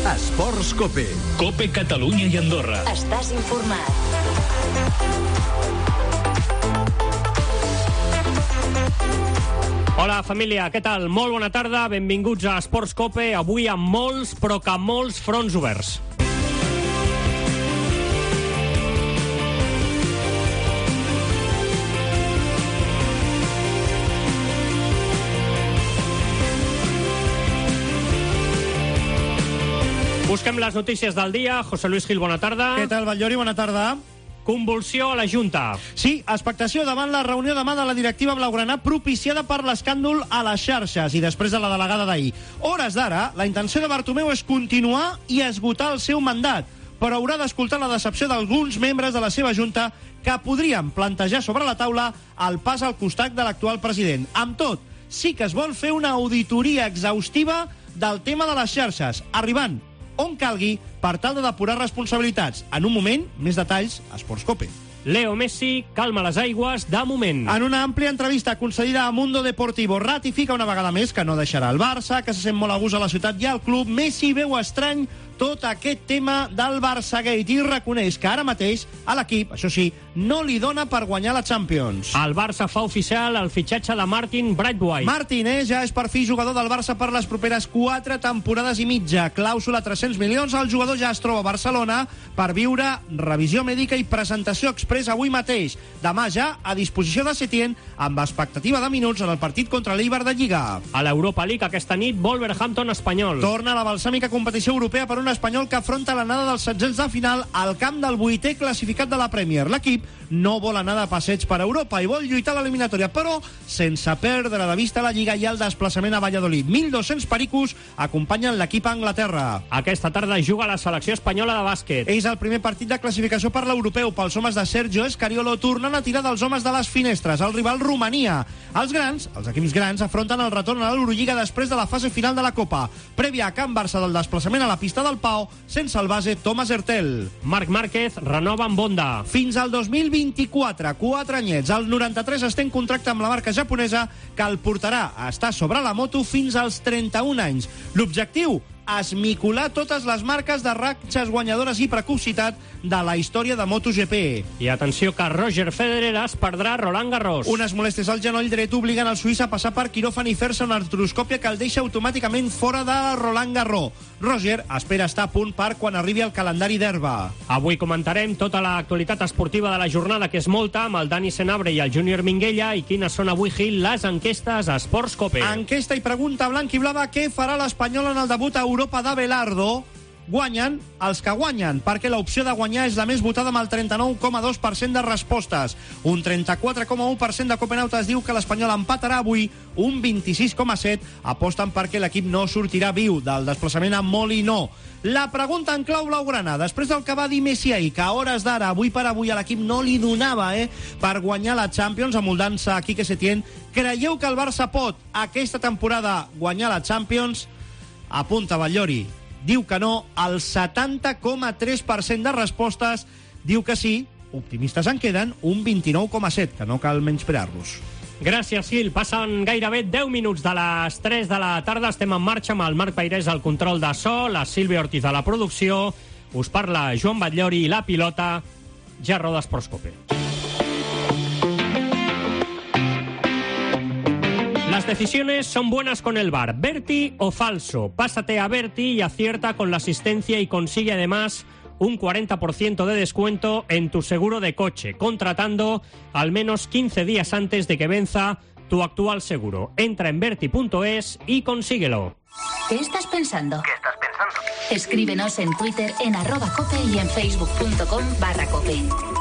Esports Cope. Cope Catalunya i Andorra. Estàs informat. Hola, família, què tal? Molt bona tarda, benvinguts a Esports Cope, avui amb molts, però que molts fronts oberts. Busquem les notícies del dia. José Luis Gil, bona tarda. Què tal, Batllori? Bona tarda. Convulsió a la Junta. Sí, expectació davant la reunió demà de la directiva blaugrana propiciada per l'escàndol a les xarxes i després de la delegada d'ahir. Hores d'ara, la intenció de Bartomeu és continuar i esgotar el seu mandat, però haurà d'escoltar la decepció d'alguns membres de la seva Junta que podrien plantejar sobre la taula el pas al costat de l'actual president. Amb tot, sí que es vol fer una auditoria exhaustiva del tema de les xarxes, arribant on calgui per tal de depurar responsabilitats. En un moment, més detalls a Esports Cope. Leo Messi calma les aigües de moment. En una àmplia entrevista concedida a Mundo Deportivo, ratifica una vegada més que no deixarà el Barça, que se sent molt a gust a la ciutat i al club. Messi veu estrany tot aquest tema del Barçagate i reconeix que ara mateix a l'equip, això sí, no li dona per guanyar la Champions. El Barça fa oficial el fitxatge de Martin Braithwaite. Martin, ja és per fi jugador del Barça per les properes 4 temporades i mitja. Clàusula 300 milions, el jugador ja es troba a Barcelona per viure revisió mèdica i presentació express avui mateix. Demà ja a disposició de Setién, amb expectativa de minuts en el partit contra l'Eibar de Lliga. A l'Europa League aquesta nit, Wolverhampton-Espanyol. Torna a la balsàmica competició europea per un espanyol que afronta l'anada dels setzents de final al camp del 8è classificat de la Premier. L'equip no vol anar de passeig per Europa i vol lluitar a l'eliminatòria, però sense perdre de vista la Lliga i el desplaçament a Valladolid. 1.200 pericos acompanyen l'equip a Anglaterra. Aquesta tarda juga la selecció espanyola de bàsquet. És el primer partit de classificació per l'europeu pels homes de Sergio Escariolo, tornant a tirar dels homes de les finestres. El rival Romania. Els grans, els equips grans, afronten el retorn a l'Eurolliga després de la fase final de la Copa, prèvia a Can Barça del desplaçament a la pista del Pau, sense el base Thomas Hertel. Marc Márquez renova amb Honda. Fins al 2024, 4 anyets. El 93 estén contracte amb la marca japonesa que el portarà a estar sobre la moto fins als 31 anys. L'objectiu? Esmicolar totes les marques de ratxes guanyadores i precocitat de la història de MotoGP. I atenció que Roger Federer es perdrà Roland Garros. Unes molèsties al genoll dret obliguen el suís a passar per quiròfan i fer-se una artroscòpia que el deixa automàticament fora de Roland Garros. Roger espera estar a punt per quan arribi el calendari d'herba. Avui comentarem tota l'actualitat esportiva de la jornada, que és molta, amb el Dani Senabre i el Júnior Minguella, i quines són avui, Gil, les enquestes a Esports Cope. Enquesta i pregunta blanc i blava: què farà l'Espanyol en el debut a Europa d'Abelardo? Guanyen els que guanyen, perquè l'opció de guanyar és la més votada amb el 39,2% de respostes. Un 34,1% de copenautes diu que l'Espanyol empatarà avui, un 26,7% aposten perquè l'equip no sortirà viu del desplaçament a Molinó. La pregunta en clau blaugrana, després del que va dir Messi ahir, que a hores d'ara, avui per avui, a l'equip no li donava per guanyar la Champions, amoldant-se a Quique Setién, creieu que el Barça pot aquesta temporada guanyar la Champions? Apunta Batllori. Diu que no, el 70,3% de respostes diu que sí, optimistes en queden un 29,7%, que no cal menysprear-los. Gràcies, Gil. Passen gairebé 10 minuts de les 3 de la tarda. Estem en marxa amb el Marc Pairés al control de so, la Sílvia Ortiz a la producció. Us parla Joan Batllori i la pilota ja roda Esports Cope. Las decisiones son buenas con el VAR. ¿Berti o falso? Pásate a Berti y acierta con la asistencia y consigue además un 40% de descuento en tu seguro de coche, contratando al menos 15 días antes de que venza tu actual seguro. Entra en Berti.es y consíguelo. ¿Qué estás pensando? ¿Qué estás pensando? Escríbenos en Twitter en @cope y en facebook.com/cope.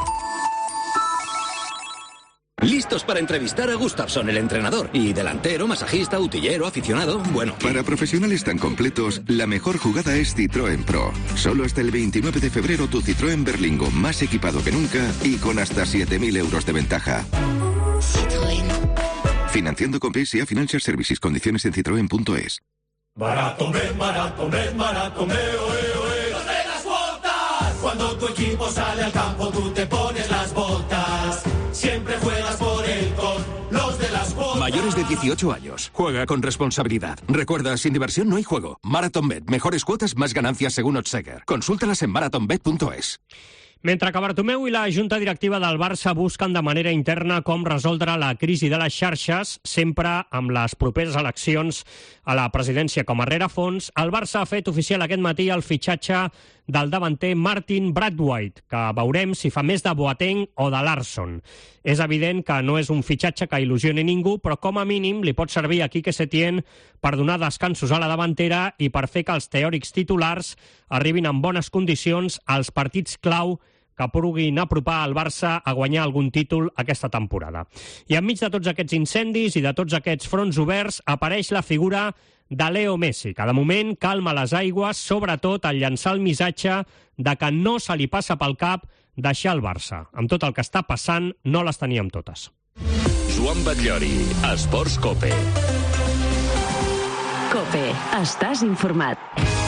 Listos para entrevistar a Gustafsson, el entrenador. Y delantero, masajista, utillero, aficionado, bueno... Para profesionales tan completos, la mejor jugada es Citroën Pro. Solo hasta el 29 de febrero tu Citroën Berlingo más equipado que nunca y con hasta 7.000 euros de ventaja. Citroën. Financiando con PSA Financial Services. Condiciones en citroen.es. Barato me, barato me, barato me, oe, oe. ¡Los de las botas! Cuando tu equipo sale al campo, tú te pones las botas. Siempre juegas por él con los de las botas. Mayores de 18 años. Juega con responsabilidad. Recuerda, sin diversión no hay juego. MarathonBet, mejores cuotas, más ganancias según Oddsegger. Consúltalas en marathonbet.es. Mentre que Bartomeu i la Junta Directiva del Barça busquen de manera interna com resoldre la crisi de les xarxes, sempre amb les properes eleccions a la presidència com a rerefons, el Barça ha fet oficial aquest matí el fitxatge del davanter Martin Braithwaite, que veurem si fa més de Boateng o de Larsson. És evident que no és un fitxatge que il·lusioni ningú, però com a mínim li pot servir a Quique Setién per donar descansos a la davantera i per fer que els teòrics titulars arribin en bones condicions als partits clau que puguin apropar el Barça a guanyar algun títol aquesta temporada. I enmig de tots aquests incendis i de tots aquests fronts oberts apareix la figura de Leo Messi, que de moment calma les aigües, sobretot al llançar el missatge de que no se li passa pel cap deixar el Barça. Amb tot el que està passant, no les teníem totes. Joan Batllori, Esports Cope. Cope, estàs informat.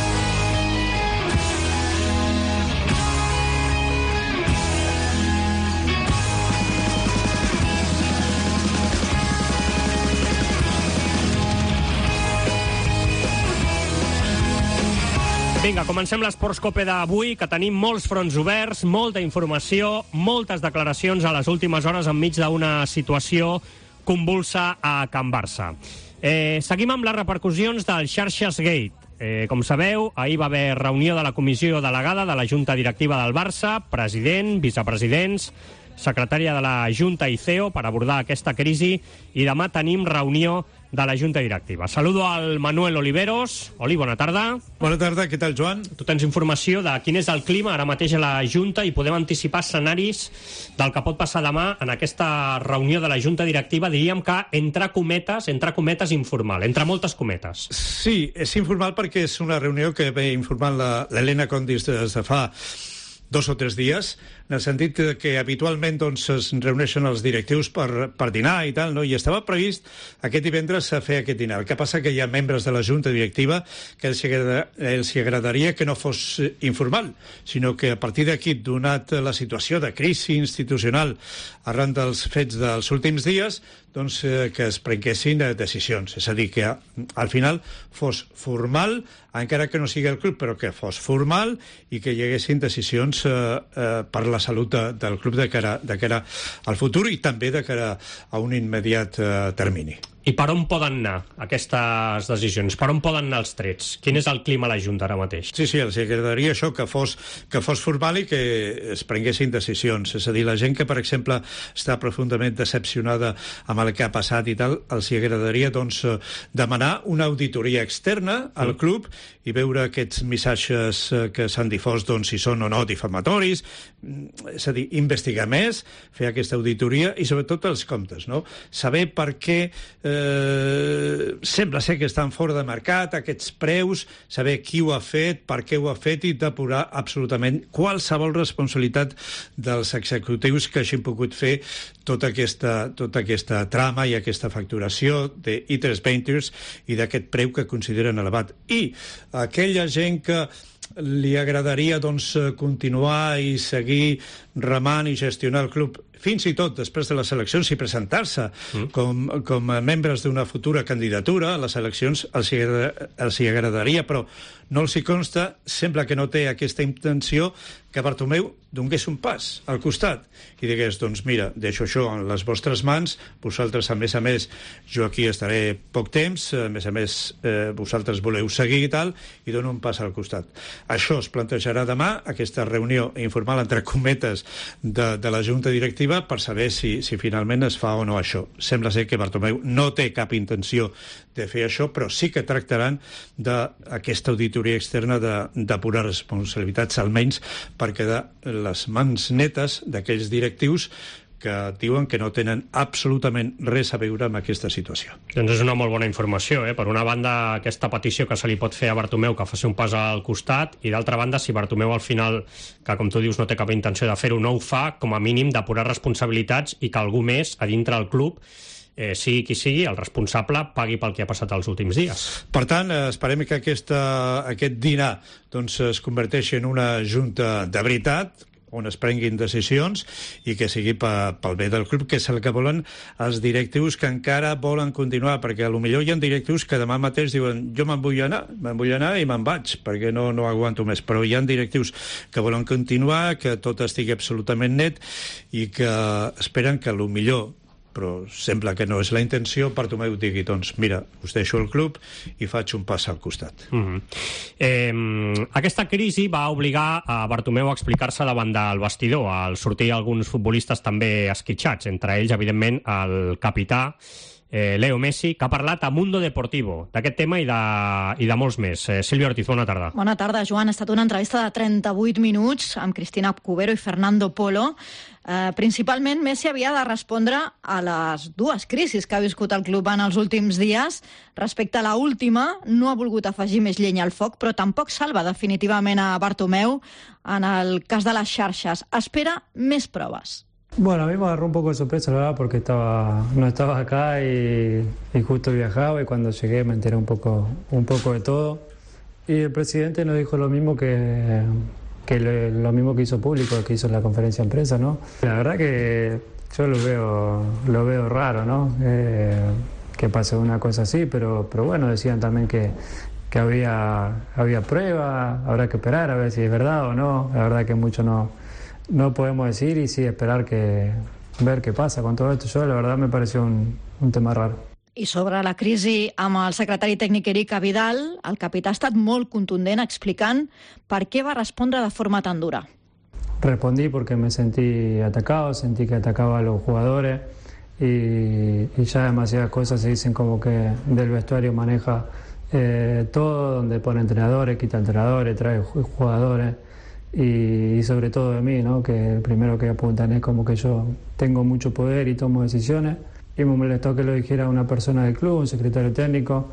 Vinga, comencem l'Esports Cope d'avui, que tenim molts fronts oberts, molta informació, moltes declaracions a les últimes hores enmig d'una situació convulsa a Can Barça. Seguim amb les repercussions del Xarxes Gate. Com sabeu, ahir va haver reunió de la comissió delegada de la Junta Directiva del Barça, president, vicepresidents, secretària de la Junta i CEO per abordar aquesta crisi, i demà tenim reunió de la Junta Directiva. Saludo al Manuel Oliveros. Oli, bona tarda. Bona tarda, què tal, Joan? Tu tens informació de quin és el clima ara mateix a la Junta i podem anticipar escenaris del que pot passar demà en aquesta reunió de la Junta Directiva, diríem que entre cometes informal, entre moltes cometes. Sí, és informal perquè és una reunió que ve informant l'Helena Condis des de fa 2 o 3 dies, en el sentit que habitualment doncs, es reuneixen els directius per dinar i tal, no? I estava previst aquest divendres fer aquest dinar. El que passa que hi ha membres de la Junta Directiva que els agradaria que no fos informal, sinó que a partir d'aquí, donat la situació de crisi institucional arran dels fets dels últims dies, doncs, que es prenguessin decisions. És a dir, que al final fos formal, encara que no sigui el club, però que fos formal i que hi haguessin decisions per la salut del club de cara al futur i també de cara a un immediat termini. I per on poden anar aquestes decisions? Per on poden anar els trets? Quin és el clima a la Junta ara mateix? Sí, els agradaria això, que fos formal i que es prenguessin decisions. És a dir, la gent que, per exemple, està profundament decepcionada amb el que ha passat i tal, els agradaria, doncs, demanar una auditoria externa al club i veure aquests missatges que s'han difós, doncs, si són o no difamatoris, és a dir, investigar més, fer aquesta auditoria i, sobretot, els comptes, no? Saber per què sembla ser que estan fora de mercat aquests preus, saber qui ho ha fet, per què ho ha fet i depurar absolutament qualsevol responsabilitat dels executius que hagin pogut fer tota aquesta trama i aquesta facturació d'I3 Ventures i d'aquest preu que consideren elevat. I aquella gent que li agradaria, doncs, continuar i seguir remant i gestionar el club fins i tot després de les eleccions i presentar-se com a membres d'una futura candidatura a les eleccions, els hi agradaria, però no els hi consta, sembla que no té aquesta intenció, que Bartomeu donés un pas al costat i digués, doncs mira, deixo això en les vostres mans, vosaltres, a més, jo aquí estaré poc temps, a més, vosaltres voleu seguir i tal, i dono un pas al costat. Això es plantejarà demà, aquesta reunió informal, entre cometes, de la Junta Directiva, per saber si finalment es fa o no això. Sembla ser que Bartomeu no té cap intenció de fer això, però sí que tractaran d'aquesta auditoria externa d'apurar responsabilitats, almenys per quedar les mans netes d'aquells directius que diuen que no tenen absolutament res a veure amb aquesta situació. Doncs és una molt bona informació, eh? Per una banda, aquesta petició que se li pot fer a Bartomeu, que faci un pas al costat, i d'altra banda, si Bartomeu al final, que com tu dius no té cap intenció de fer-ho, no ho fa, com a mínim d'apurar responsabilitats i que algú més a dintre del club, sigui qui sigui, el responsable pagui pel que ha passat els últims dies. Per tant, esperem que aquest dinar doncs, es converteixi en una junta de veritat, on es prenguin decisions i que sigui pel bé del club, que és el que volen els directius que encara volen continuar, perquè potser hi ha directius que demà mateix diuen jo me'n vull anar i me'n vaig, perquè no aguanto més, però hi ha directius que volen continuar, que tot estigui absolutament net i que esperen que potser, però sembla que no és la intenció, Bartomeu digui, doncs mira, us deixo el club i faig un pas al costat. Aquesta crisi va obligar a Bartomeu a explicar-se davant del vestidor, al sortir alguns futbolistes també esquitxats, entre ells, evidentment, el capità Leo Messi, que ha parlat a Mundo Deportivo d'aquest tema i de molts més. Sílvia Ortiz, bona tarda. Bona tarda, Joan. Ha estat una entrevista de 38 minuts amb Cristina Cubero i Fernando Polo. Principalment, Messi havia de respondre a les dues crisis que ha viscut el club en els últims dies. Respecte a la última, no ha volgut afegir més llenya al foc, però tampoc salva definitivament a Bartomeu en el cas de les xarxes. Espera més proves. Bueno, a mí me agarró un poco de sorpresa, la verdad, porque no estaba acá y justo viajaba, y cuando llegué me enteré un poco de todo. Y el presidente nos dijo lo mismo que lo mismo que hizo público, que hizo en la conferencia de prensa, ¿no? La verdad que yo lo veo raro, ¿no? Que pase una cosa así, pero bueno, decían también que había pruebas, habrá que esperar a ver si es verdad o no. La verdad que mucho no podemos decir y sí esperar ver qué pasa con todo esto. Yo la verdad me pareció un tema raro. I sobre la crisi amb el secretari tècnic Eric Abidal, el capità ha estat molt contundent explicant per què va respondre de forma tan dura. Respondí porque me sentí atacado, sentí que atacaba a los jugadores y ya demasiadas cosas se dicen como que del vestuario maneja todo, donde pone entrenadores, quita entrenadores, trae jugadores. Y sobre todo de mí, ¿no? Que el primero que apuntan es como que yo tengo mucho poder y tomo decisiones, y me molestó que lo dijera una persona del club, un secretario técnico,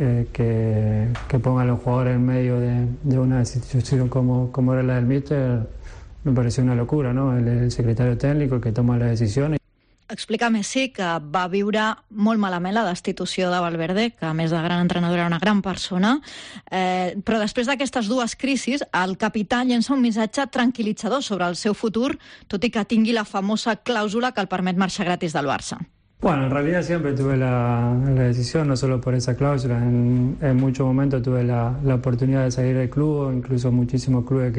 que ponga a los jugadores en medio de una situación como era la del míster. Me pareció una locura, ¿no? El secretario técnico, el que toma las decisiones. Explica Messi que va viure molt malament la destitució de Valverde, que a més de gran entrenador era una gran persona, però després d'aquestes dues crisis el capità llença un missatge tranquil·litzador sobre el seu futur, tot i que tingui la famosa clàusula que el permet marxar gratis del Barça. Bueno, en realidad siempre tuve la decisión, no solo por esa cláusula, en muchos momentos tuve la oportunidad de salir del club, incluso muchísimos clubes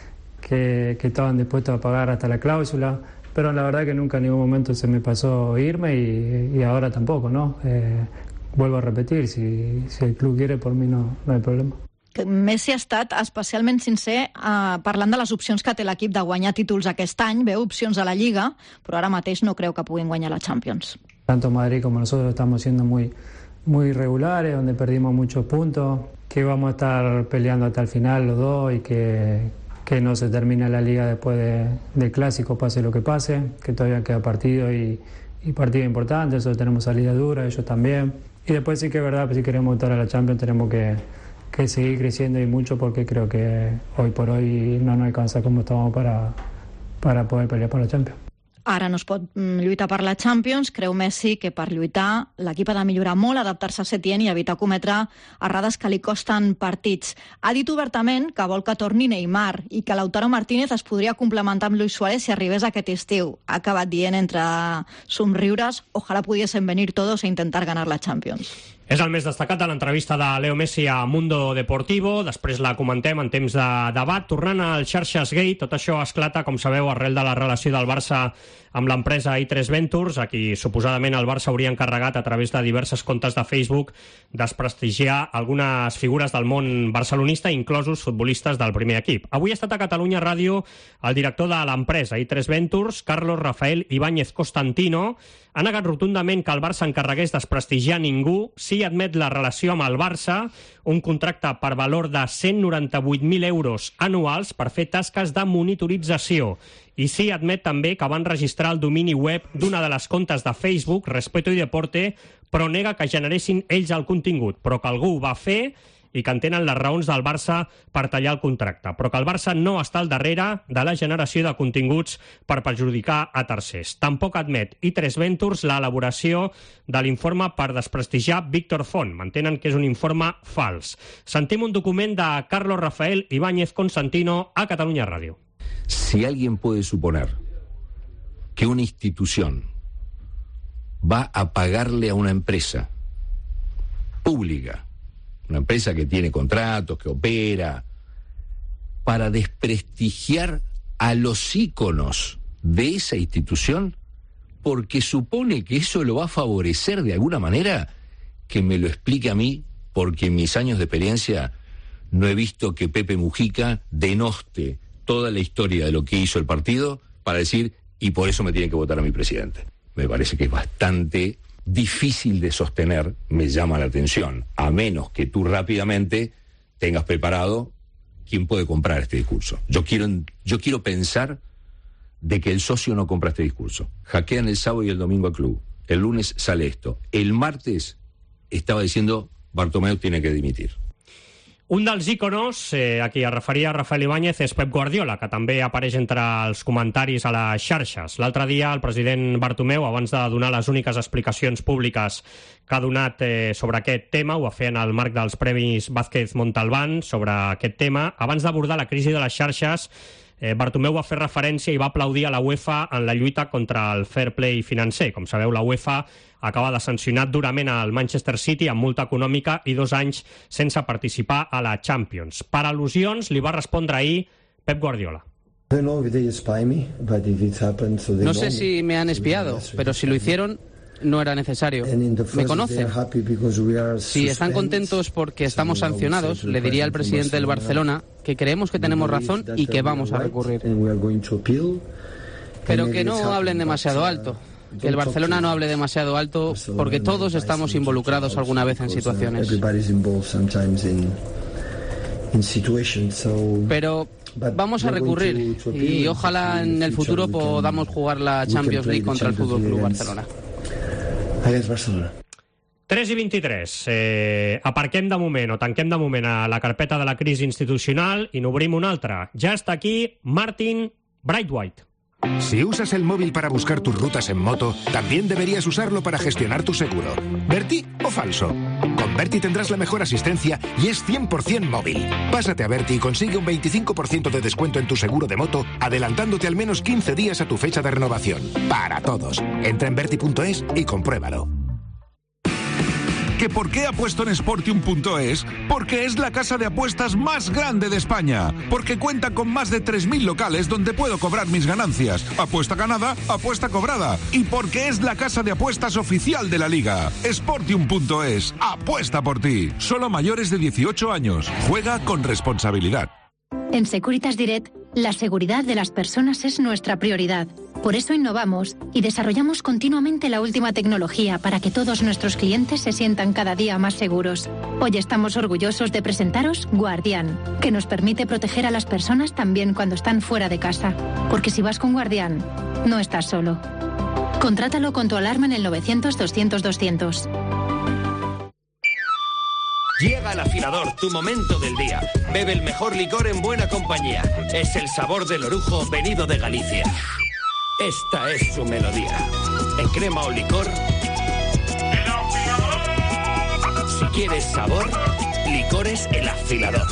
que estaban dispuestos a pagar hasta la cláusula. Pero la verdad que nunca en ningún momento se me pasó irme y ahora tampoco, ¿no? Vuelvo a repetir, si el club quiere, por mí no hay problema. Messi ha estat especialment sincer parlant de les opcions que té l'equip de guanyar títols aquest any. Veu opcions a la Lliga, però ara mateix no creu que puguin guanyar la Champions. Tanto Madrid como nosotros estamos siendo muy irregulares, donde perdimos muchos puntos, que vamos a estar peleando hasta el final los dos y que no se termina la Liga después del Clásico, pase lo que pase, que todavía queda partido y partido importante. Nosotros tenemos salida dura, ellos también. Y después sí que es verdad, si queremos estar a la Champions tenemos que seguir creciendo y mucho, porque creo que hoy por hoy no nos alcanza como estamos para poder pelear por la Champions. Ara no es pot lluitar per la Champions. Creu Messi que per lluitar l'equip ha de millorar molt, adaptar-se a Setién i evitar cometre errades que li costen partits. Ha dit obertament que vol que torni Neymar i que Lautaro Martínez es podria complementar amb Luis Suárez si arribés aquest estiu. Ha acabat dient entre somriures: ojalá pudiesen venir todos a intentar ganar la Champions. És el més destacat de l'entrevista de Leo Messi a Mundo Deportivo. Després la comentem en temps de debat. Tornant al Xarxes Gate, tot això esclata, com sabeu, arrel de la relació del Barça amb l'empresa i3 Ventures, a qui suposadament el Barça hauria encarregat a través de diverses comptes de Facebook desprestigiar algunes figures del món barcelonista, inclosos futbolistes del primer equip. Avui ha estat a Catalunya Ràdio el director de l'empresa i3 Ventures, Carlos Rafael Ibáñez Constantino. Ha negat rotundament que el Barça encarregués desprestigiar ningú. Sí admet la relació amb el Barça, un contracte per valor de 198.000 euros anuals per fer tasques de monitorització. I sí admet també que van registrar el domini web d'una de les comptes de Facebook, Respeto y Deporte, però nega que generessin ells el contingut, però que algú ho va fer i que entenen les raons del Barça per tallar el contracte, però que el Barça no està al darrere de la generació de continguts per perjudicar a tercers. Tampoc admet i3 Ventures l'elaboració de l'informe per desprestigiar Víctor Font. Mantenen que és un informe fals. Sentim un document de Carlos Rafael Ibáñez Constantino a Catalunya Ràdio. Si alguien puede suponer que una institución va a pagarle a una empresa pública, una empresa que tiene contratos, que opera, para desprestigiar a los íconos de esa institución, porque supone que eso lo va a favorecer de alguna manera, que me lo explique a mí, porque en mis años de experiencia no he visto que Pepe Mujica denoste toda la historia de lo que hizo el partido para decir, y por eso me tienen que votar a mi presidente. Me parece que es bastante difícil de sostener, me llama la atención, a menos que tú rápidamente tengas preparado quién puede comprar este discurso. Yo quiero pensar de que el socio no compra este discurso. Hackean el sábado y el domingo al club. El lunes sale esto. El martes estaba diciendo Bartomeu tiene que dimitir. Un dels íconos, a qui es referia Rafael Ibáñez, és Pep Guardiola, que també apareix entre els comentaris a les xarxes. L'altre dia el president Bartomeu, abans de donar les úniques explicacions públiques que ha donat sobre aquest tema, ho va fer en el marc dels Premis Vázquez Montalbán sobre aquest tema, abans d'abordar la crisi de les xarxes, Bartomeu va fer referència i va aplaudir a la UEFA en la lluita contra el fair play financer. Com sabeu, la UEFA acaba de sancionar durament al Manchester City amb multa econòmica i 2 anys sense participar a la Champions. Per al·lusions, li va respondre ahir Pep Guardiola. No sé si me han espiado, pero si lo hicieron, no era necesario. Me conocen. Si están contentos porque estamos sancionados, le diría al presidente del Barcelona que creemos que tenemos razón y que vamos a recurrir. Pero que no hablen demasiado alto. Que el Barcelona no hable demasiado alto, porque todos estamos involucrados alguna vez en situaciones. Pero vamos a recurrir y ojalá en el futuro podamos jugar la Champions League contra el Fútbol Club Barcelona. 3:23. Aparquem de moment o tanquem de moment a la carpeta de la crisi institucional i n'obrim una altra. Ja està aquí Martin Braithwaite. Si usas el móvil para buscar tus rutas en moto, también deberías usarlo para gestionar tu seguro. ¿Berti o falso? Con Berti tendrás la mejor asistencia y es 100% móvil. Pásate a Berti y consigue un 25% de descuento en tu seguro de moto, adelantándote al menos 15 días a tu fecha de renovación. Para todos. Entra en berti.es y compruébalo. ¿Que por qué apuesto en Sportium.es? Porque es la casa de apuestas más grande de España. Porque cuenta con más de 3.000 locales donde puedo cobrar mis ganancias. Apuesta ganada, apuesta cobrada. Y porque es la casa de apuestas oficial de la Liga. Sportium.es. Apuesta por ti. Solo mayores de 18 años. Juega con responsabilidad. En Securitas Direct, la seguridad de las personas es nuestra prioridad. Por eso innovamos y desarrollamos continuamente la última tecnología para que todos nuestros clientes se sientan cada día más seguros. Hoy estamos orgullosos de presentaros Guardián, que nos permite proteger a las personas también cuando están fuera de casa. Porque si vas con Guardián, no estás solo. Contrátalo con tu alarma en el 900-200-200. Llega al afilador, tu momento del día. Bebe el mejor licor en buena compañía. Es el sabor del orujo venido de Galicia. Esta es su melodía. En crema o licor. Si quieres sabor, licores El Afilador.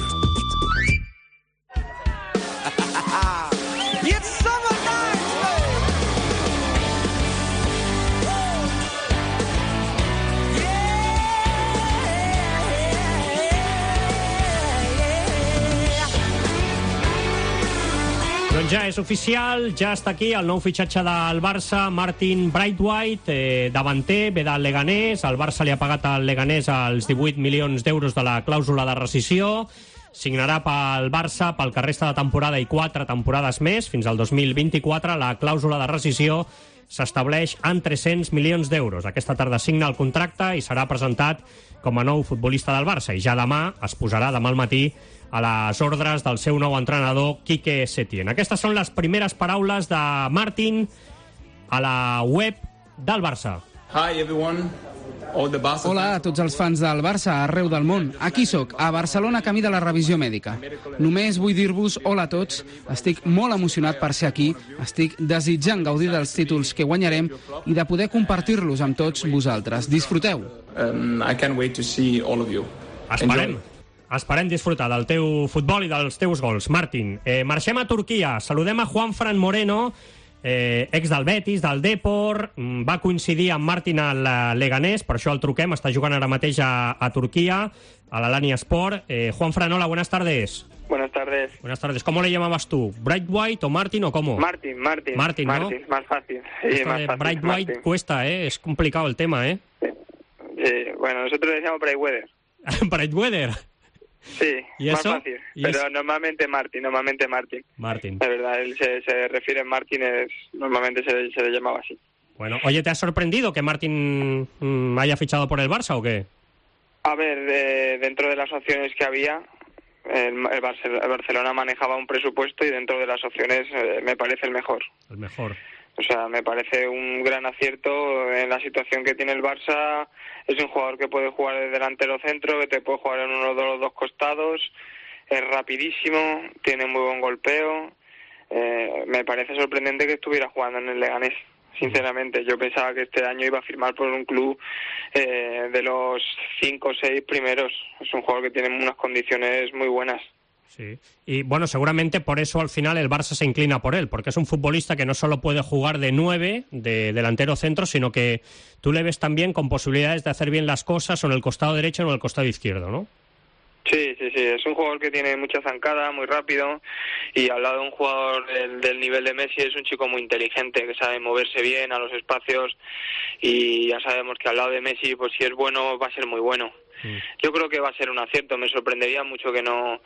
Doncs ja és oficial, ja està aquí el nou fitxatge del Barça, Martin Braithwaite, davanter, ve del Leganés. El Barça li ha pagat al Leganés els 18 milions d'euros de la clàusula de rescissió. Signarà pel Barça pel que resta de temporada i 4 temporades més, fins al 2024. La clàusula de rescissió s'estableix en 300 milions d'euros. Aquesta tarda signa el contracte i serà presentat com a nou futbolista del Barça. I ja demà es posarà, demà al matí, a les ordres del seu nou entrenador, Quique Setién. Aquestes són les primeres paraules de Martin a la web del Barça. Hi everyone. Hola a tots els fans del Barça arreu del món. Aquí sóc, a Barcelona, camí de la revisió mèdica. Només vull dir-vos hola a tots. Estic molt emocionat per ser aquí. Estic desitjant gaudir dels títols que guanyarem i de poder compartir-los amb tots vosaltres. Disfruteu. I can't wait to see all of you. Esperem. Esperem disfrutar del teu futbol i dels teus gols. Martín, marxem a Turquia. Saludem a Juanfran Moreno, ex del Betis, del Depor. Va coincidir amb Martín al Leganés, per això el truquem. Està jugant ara mateix a Turquia, a l'Alanya Sport. Juanfran, hola, buenas tardes. Buenas tardes. Buenas tardes. ¿Cómo le llamabas tú? ¿Bright White o Martín o cómo? Martín, ¿no? Martín, más fácil. Sí, más fácil. Bright White cuesta, es complicado el tema, Bueno, nosotros le decíamos Bright Weather. Bright Weather. Sí, ¿Y más eso? fácil. ¿Y Pero eso? normalmente Martín. Martín. La verdad, él se refiere a Martín, normalmente se le llamaba así. Bueno, oye, ¿te ha sorprendido que Martín haya fichado por el Barça o qué? A ver, dentro de las opciones que había, el Barcelona manejaba un presupuesto y dentro de las opciones me parece el mejor. El mejor. O sea, me parece un gran acierto en la situación que tiene el Barça. Es un jugador que puede jugar de delantero centro, que te puede jugar en uno de los dos costados. Es rapidísimo, tiene muy buen golpeo. Me parece sorprendente que estuviera jugando en el Leganés. Sinceramente, yo pensaba que este año iba a firmar por un club de los 5 o 6 primeros. Es un jugador que tiene unas condiciones muy buenas. Sí. Y bueno, seguramente por eso al final el Barça se inclina por él, porque es un futbolista que no solo puede jugar de 9, de delantero centro, sino que tú le ves también con posibilidades de hacer bien las cosas o en el costado derecho o en el costado izquierdo, ¿no? Sí, es un jugador que tiene mucha zancada, muy rápido, y al lado de un jugador del nivel de Messi es un chico muy inteligente, que sabe moverse bien a los espacios, y ya sabemos que al lado de Messi, pues si es bueno, va a ser muy bueno. Yo creo que va a ser un acierto. Me sorprendería mucho que no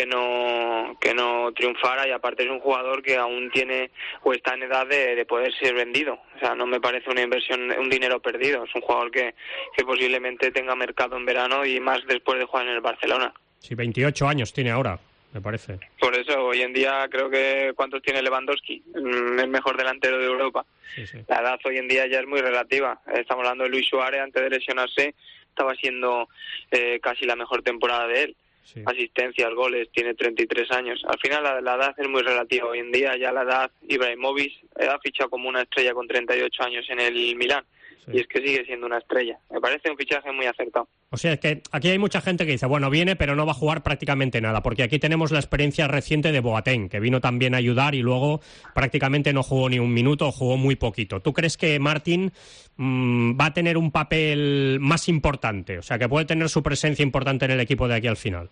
triunfara, y aparte es un jugador que aún tiene o está en edad de poder ser vendido. O sea, no me parece una inversión, un dinero perdido. Es un jugador que posiblemente tenga mercado en verano y más después de jugar en el Barcelona. Sí, 28 años tiene ahora, me parece. Por eso hoy en día creo que ¿cuántos tiene Lewandowski? El mejor delantero de Europa. Sí. La edad hoy en día ya es muy relativa. Estamos hablando de Luis Suárez, antes de lesionarse estaba siendo casi la mejor temporada de él. Sí. Asistencias, goles, tiene 33 años. Al final la edad es muy relativa. Hoy en día ya la edad, Ibrahimovic ha fichado como una estrella con 38 años en el Milán. Sí. Y es que sigue siendo una estrella. Me parece un fichaje muy acertado. O sea, es que aquí hay mucha gente que dice, bueno, viene pero no va a jugar prácticamente nada, porque aquí tenemos la experiencia reciente de Boateng, que vino también a ayudar y luego prácticamente no jugó ni un minuto, jugó muy poquito. ¿Tú crees que Martín va a tener un papel más importante? O sea, que puede tener su presencia importante en el equipo de aquí al final.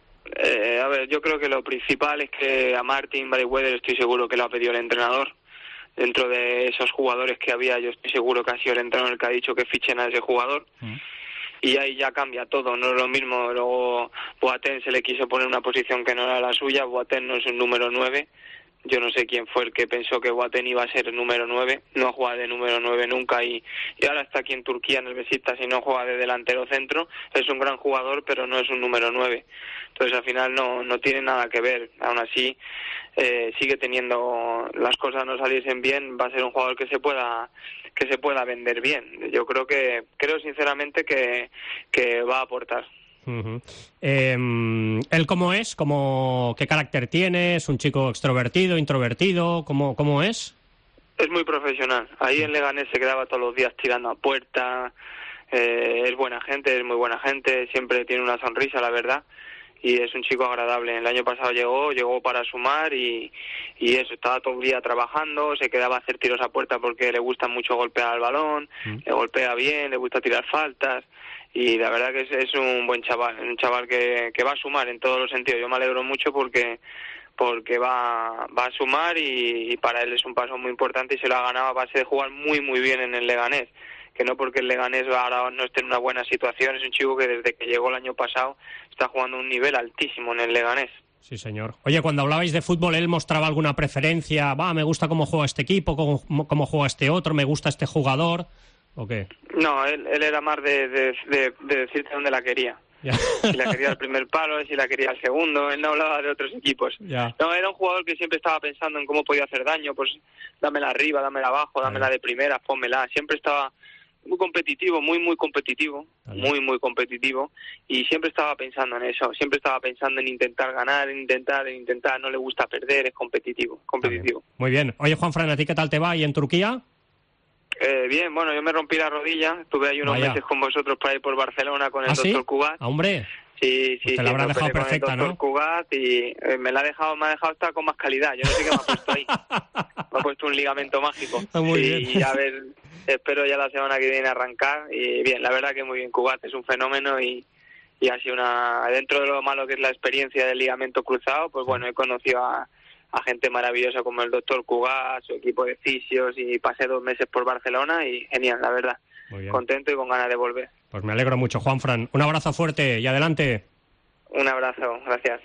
A ver, yo creo que lo principal es que a Martín Bright estoy seguro que lo ha pedido el entrenador. Dentro de esos jugadores que había, yo estoy seguro que ha sido el entrenador el que ha dicho que fichen a ese jugador. Y ahí ya cambia todo, no es lo mismo. Luego Boateng se le quiso poner una posición que no era la suya. Boateng no es un número 9. Yo no sé quién fue el que pensó que Boateng iba a ser el número 9. No ha jugado de número 9 nunca y ahora está aquí en Turquía en el Beşiktaş y no juega de delantero centro. Es un gran jugador, pero no es un número 9. Entonces al final no tiene nada que ver. Aún así sigue teniendo, las cosas no saliesen bien, va a ser un jugador que se pueda vender bien. Yo creo sinceramente que va a aportar. ¿Él cómo es? ¿Qué carácter tiene? ¿Es un chico extrovertido, introvertido? ¿Cómo es? Es muy profesional. Ahí en Leganés se quedaba todos los días tirando a puerta. Es buena gente, es muy buena gente. Siempre tiene una sonrisa, la verdad. Y es un chico agradable. El año pasado llegó para sumar y eso, estaba todo el día trabajando, se quedaba a hacer tiros a puerta porque le gusta mucho golpear al balón, le golpea bien, le gusta tirar faltas y la verdad que es un buen chaval, un chaval que va a sumar en todos los sentidos. Yo me alegro mucho porque va a sumar y para él es un paso muy importante y se lo ha ganado a base de jugar muy muy bien en el Leganés. Que no porque el Leganés ahora no esté en una buena situación, es un chico que desde que llegó el año pasado está jugando a un nivel altísimo en el Leganés. Sí, señor. Oye, cuando hablabais de fútbol, ¿él mostraba alguna preferencia? Me gusta cómo juega este equipo, cómo juega este otro, me gusta este jugador, ¿o qué? No, él era más de decirte dónde la quería. Ya. Si la quería al primer palo, si la quería al segundo, él no hablaba de otros equipos. Ya. No, era un jugador que siempre estaba pensando en cómo podía hacer daño, pues dámela arriba, dámela abajo, dámela de primera, pónmela. Siempre estaba muy competitivo, muy competitivo, muy competitivo, y siempre estaba pensando en eso, siempre estaba pensando en intentar ganar, en intentar, no le gusta perder, es competitivo. Muy bien. Oye, Juanfran, ¿a ti qué tal te va ahí en Turquía? Bien, bueno, yo me rompí la rodilla, estuve ahí unos meses con vosotros para ir por Barcelona con el doctor Cugat. ¡Hombre! Sí, te la habrá dejado perfecta, ¿no? Cugat y me ha dejado hasta con más calidad. Yo no sé qué me ha puesto ahí. Me ha puesto un ligamento mágico. Muy bien. Y a ver, espero ya la semana que viene arrancar. Y bien, la verdad que muy bien. Cugat es un fenómeno y ha sido dentro de lo malo que es la experiencia del ligamento cruzado, pues bueno, he conocido a gente maravillosa como el doctor Cugat, su equipo de fisios, y pasé 2 meses por Barcelona y genial, la verdad. Contento y con ganas de volver. Pues me alegro mucho, Juanfran. Un abrazo fuerte y adelante. Un abrazo, gracias.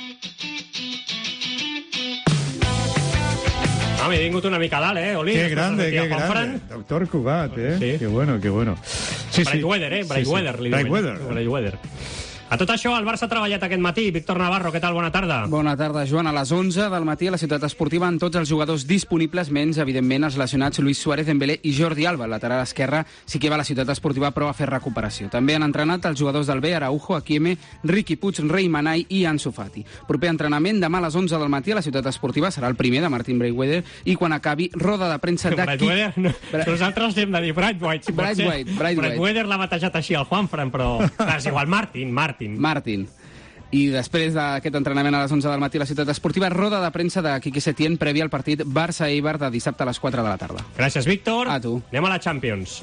M'he vingut una mica dalt, Oli? Qué grande. Doctor Cugat, Sí. Qué bueno. Sí, Brightweather. A tot això, el Barça ha treballat aquest matí. Víctor Navarro, què tal? Bona tarda. Bona tarda, Joan. A les 11 del matí a la ciutat esportiva amb tots els jugadors disponibles, menys, evidentment, els lesionats Luis Suárez, Dembélé i Jordi Alba. El lateral esquerre sí que va a la ciutat esportiva, però a fer recuperació. També han entrenat els jugadors del B, Araujo, Akieme, Riqui Puig, Rei Manai i Ansu Fati. Proper entrenament demà a les 11 del matí a la ciutat esportiva serà el primer de Martin Brightweather i quan acabi, roda de premsa de... Brightweather? No. Nosaltres hem de dir Brightwhite. Brightweather l'ha batejat així el Juanfran, però és igual, Martin. I després d'aquest entrenament a les 11 del matí a la ciutat esportiva, roda de premsa de Quique Setién prèvia al partit Barça-Eibar de dissabte a les 4 de la tarda. Gràcies, Víctor. A tu. Anem a la Champions.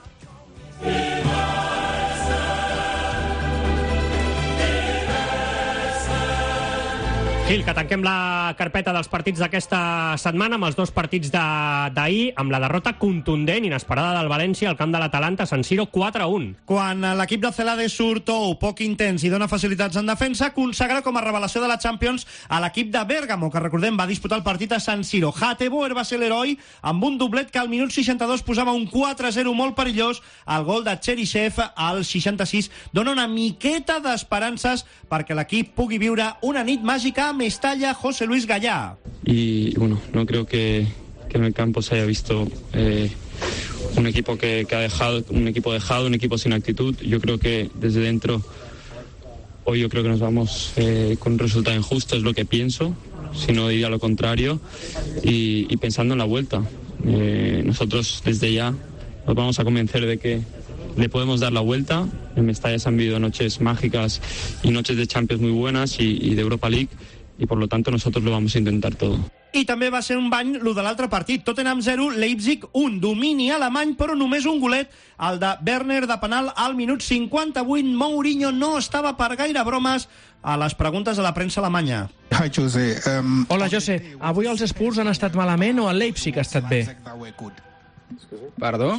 Gil, que tanquem la carpeta dels partits d'aquesta setmana amb els 2 partits d'ahir, amb la derrota contundent, inesperada del València al camp de l'Atalanta, San Siro 4-1. Quan l'equip de Celades surt tou, poc intens i dona facilitats en defensa, consagra com a revelació de la Champions a l'equip de Bèrgamo, que recordem va disputar el partit a San Siro. Hateboer va ser l'heroi amb un doblet que al minut 62 posava un 4-0 molt perillós. El gol de Cherisev al 66 dona una miqueta d'esperances perquè l'equip pugui viure una nit màgica. Mestalla, José Luis Gallá. Y bueno, no creo que en el campo se haya visto un equipo que ha dejado, un equipo sin actitud. Yo creo que desde dentro hoy yo creo que nos vamos con un resultado injusto, es lo que pienso, si no diría lo contrario, y pensando en la vuelta. Nosotros desde ya nos vamos a convencer de que le podemos dar la vuelta. En Mestalla se han vivido noches mágicas y noches de Champions muy buenas y de Europa League, y por lo tanto nosotros lo vamos a intentar todo. I també va ser un bany lo de l'altre partit. Tottenham 0, Leipzig 1. Domini alemany, però només un golet, el de Werner de penal al minut 58. Mourinho no estava per gaire bromes a les preguntes de la premsa alemanya. Hi, José. Hola, José. Avui els Spurs han estat malament o el Leipzig ha estat bé? Perdó?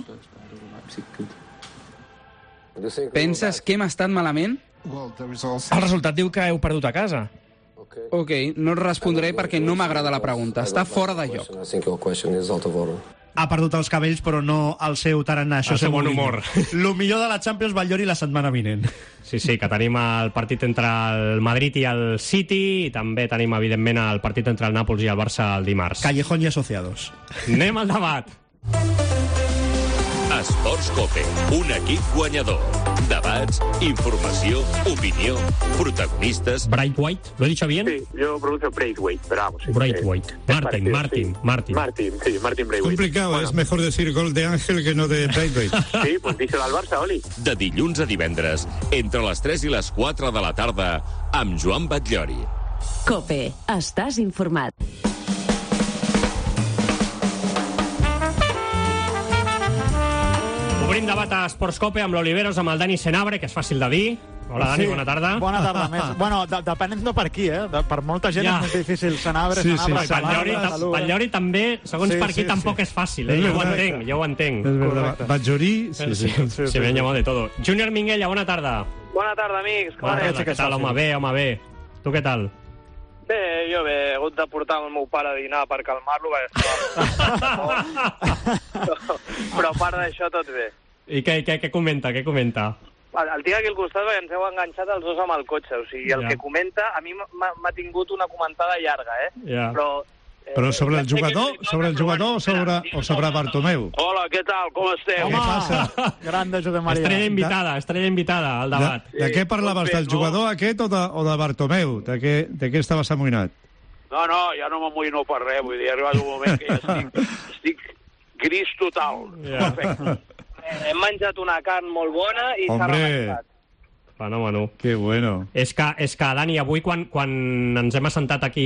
Penses que hem estat malament? El resultat diu que heu perdut a casa. Ok, no respondré perquè no m'agrada la pregunta. Està fora de lloc. Ha perdut els cabells, però no el seu tarannà. El seu bon humor. Lo millor de la Champions Batllori la setmana vinent. Sí, que tenim el partit entre el Madrid i el City, i també tenim, evidentment, el partit entre el Nàpols i el Barça el dimarts. Callejón i Asociados. Anem al debat. Esports Cope, un equip guanyador. Debats, informació, opinió, protagonistas. Brightwhite, ¿lo he dicho bien? Sí, yo pronuncio Braithwaite, pero vamos. Sí, Braithwaite. Martin. Martin Braithwaite. Complicado, bueno. Es mejor decir gol de Ángel que no de Braithwaite. Sí, pues díselo al Barça, Oli. De dilluns a divendres, entre les 3 i les 4 de la tarda, amb Joan Batllori. Cope, estàs informat. Obrim debat a Esports Cope amb l'Oliveros, amb el Dani Senabre, que és fàcil de dir. Hola, Dani, bona tarda. Bona tarda, més. Bueno, depenent de per qui, per molta gent és més difícil Senabre, Batllori també, segons per qui, tampoc és fàcil, jo ho entenc. Batllori, sí, me han llamado de todo. Júnior Minguella, bona tarda. Bona tarda, amics. Què tal, home, bé. Tu què tal? Bé, jo bé, he hagut de portar el meu pare a dinar per calmar-lo, però a part d'això tot bé. I què comenta? El tinc aquí al costat perquè ens heu enganxat els dos amb el cotxe, o sigui, el que comenta, a mi m'ha tingut una comentada llarga, Però sobre el jugador o sobre Bartomeu? Hola, què tal? Com esteu? Què passa? Gran de Josep Maria. Estrella invitada al debat. De què parlaves, del jugador aquest o de Bartomeu? De què estaves amoïnat? No, ja no m'amoïno per res, vull dir, ha arribat un moment que ja estic gris total. Hem menjat una carn molt bona i s'ha rebentat. Fenòmeno. Que bueno. És que, Dani, avui quan ens hem assentat aquí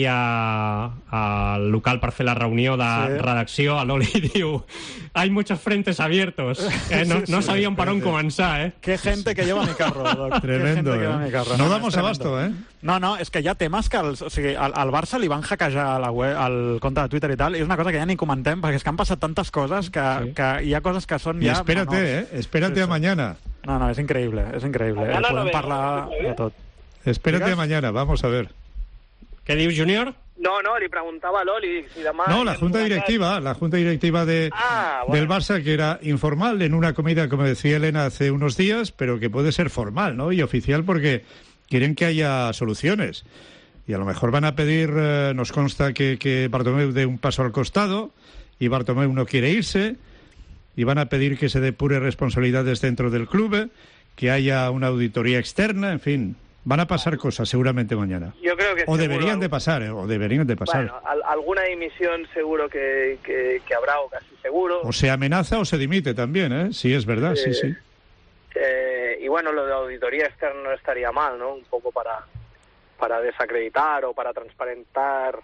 al local per fer la reunió de redacció, l'Oli diu hay muchos frentes abiertos. No sabíem per on començar, Qué gente que lleva mi carro, Doc. Tremendo, No damos abasto, No, és que hi ha temes que al Barça li van hackejar el compte de Twitter i tal, i és una cosa que ja ni comentem, perquè és que han passat tantes coses que hi ha coses que són ja... I espérate a mañana. No, es increíble. Podem parlar de tot. Espérate a mañana, vamos a ver. ¿Qué dius, Junior? No, le preguntaba a Loli si demás... No, la junta directiva del Barça, que era informal en una comida, como decía Elena hace unos días, pero que puede ser formal, ¿no? Y oficial, porque quieren que haya soluciones. Y a lo mejor van a pedir, nos consta que Bartomeu dé un paso al costado, y Bartomeu no quiere irse, y van a pedir que se depure responsabilidades dentro del club, que haya una auditoría externa, en fin, van a pasar cosas seguramente mañana. Yo creo que deberían de pasar. Bueno, alguna dimisión seguro que habrá, o casi seguro. O se amenaza o se dimite también, sí, es verdad, sí. Y bueno, lo de auditoría externa no estaría mal, ¿no? Un poco para desacreditar o para transparentar.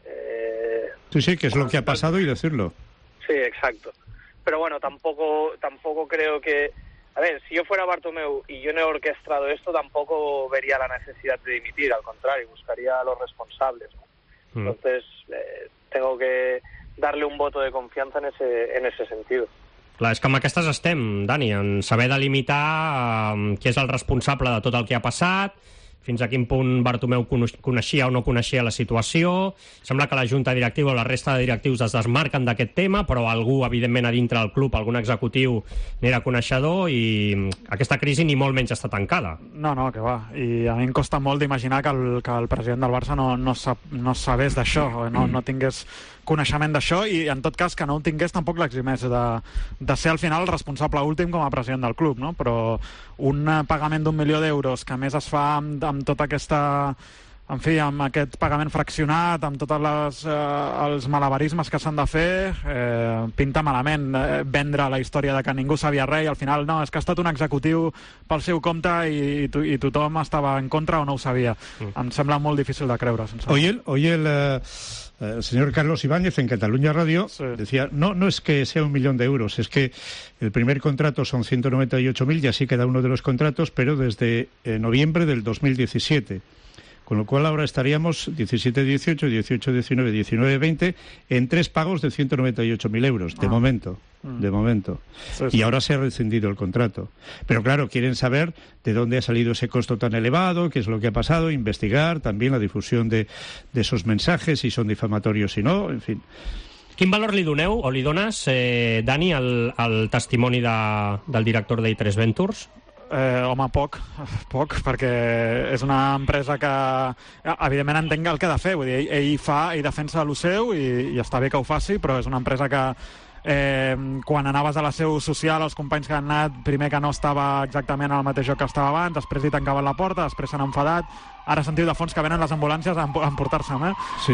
Sí, que es lo que ha pasado y decirlo. Sí, exacto. Pero bueno, tampoco creo que... A ver, si yo fuera Bartomeu y yo no he orquestado esto, tampoco vería la necesidad de dimitir, al contrario, buscaría a los responsables, ¿no? Entonces, tengo que darle un voto de confianza en ese sentido. Clar, és que amb aquestes estem, Dani, en saber delimitar qui és el responsable de tot el que ha passat, fins a quin punt Bartomeu coneixia o no coneixia la situació. Sembla que la junta directiva o la resta de directius es desmarquen d'aquest tema, però algú, evidentment, a dintre del club, algun executiu, n'era coneixedor, i aquesta crisi ni molt menys està tancada. No, que va. I a mi em costa molt d'imaginar que el president del Barça no sabés d'això, no tingués coneixement d'això, i en tot cas que no ho tingués tampoc l'eximés de ser al final el responsable últim com a president del club, no? Però un pagament d'1 milió d'euros que a més es fa amb tota aquesta... En fi, amb aquest pagament fraccionat, amb tots els malabarismes que s'han de fer, pinta malament vendre la història de que ningú sabia res i al final no, és que ha estat un executiu pel seu compte i tothom estava en contra o no ho sabia. Em sembla molt difícil de creure. Hoy el señor Carlos Ibáñez en Cataluña Radio decía, no es que sea 1 millón de euros, es que el primer contrato son 198.000 y así queda uno de los contratos, pero desde noviembre del 2017. Con lo cual ahora estaríamos 17-18, 18-19, 19-20 en 3 pagos de 198.000 euros, de momento. Y ahora se ha rescindido el contrato. Pero claro, quieren saber de dónde ha salido ese costo tan elevado, qué es lo que ha pasado, investigar también la difusión de esos mensajes, si son difamatorios, si no, en fin. Quin valor li doneu o li dones, Dani, al testimoni del director d'I3 Ventures? Home, poc, perquè és una empresa que evidentment entenc el que ha de fer, vull dir, ell defensa el seu i està bé que ho faci, però és una empresa que quan anaves a la seu social, els companys que han anat, primer que no estava exactament al mateix lloc que estava abans, després li tancaven la porta, després s'han enfadat, ara sentiu de fons que venen les ambulàncies a emportar-se'm, Sí.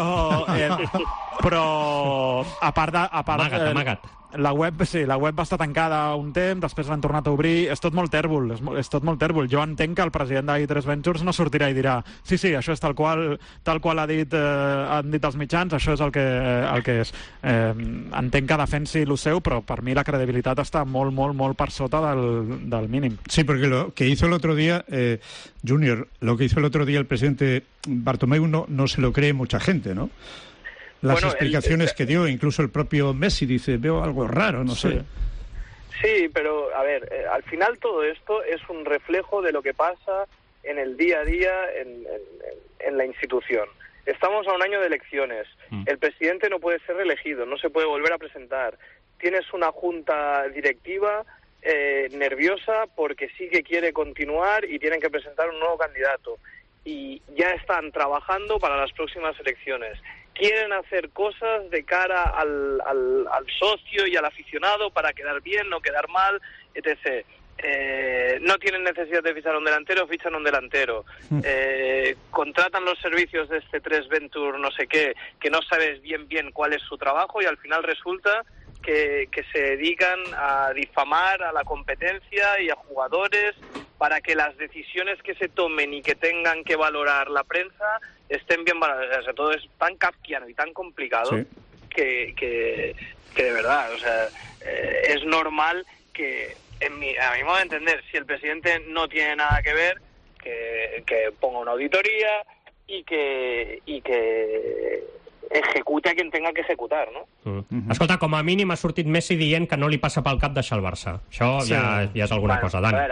Però a part Amagat. La web va estar tancada un temps, després l'han tornat a obrir, és tot molt tèrbol, Jo entenc que el president d'I3 Ventures no sortirà i dirà sí, això és tal qual han dit els mitjans, això és el que és. Entenc que defensi el seu, però per mi la credibilitat està molt, molt, molt per sota del mínim. Sí, porque lo que hizo el otro día, Junior, el presidente Bartomeu no se lo cree mucha gente, ¿no? Las explicaciones que dio, incluso el propio Messi dice, veo algo raro, no sé. Sí, pero a ver, al final todo esto es un reflejo de lo que pasa en el día a día en la institución. Estamos a un año de elecciones, el presidente no puede ser reelegido, no se puede volver a presentar. Tienes una junta directiva nerviosa porque sí que quiere continuar y tienen que presentar un nuevo candidato. Y ya están trabajando para las próximas elecciones. Quieren hacer cosas de cara al socio y al aficionado para quedar bien, no quedar mal, etc. No tienen necesidad de fichar un delantero, fichan un delantero. Contratan los servicios de este 3 Venture no sé qué, que no sabes bien cuál es su trabajo y al final resulta que se dedican a difamar a la competencia y a jugadores para que las decisiones que se tomen y que tengan que valorar la prensa estén bien valoradas. O sea, todo es tan kafkiano y tan complicado que de verdad, o sea, es normal que, a mi modo de entender, si el presidente no tiene nada que ver, que ponga una auditoría y que ejecute a quien tenga que ejecutar, no? Escolta, com a mínim ha sortit Messi dient que no li passa pel cap deixar el Barça. Això ja és alguna cosa, Dani.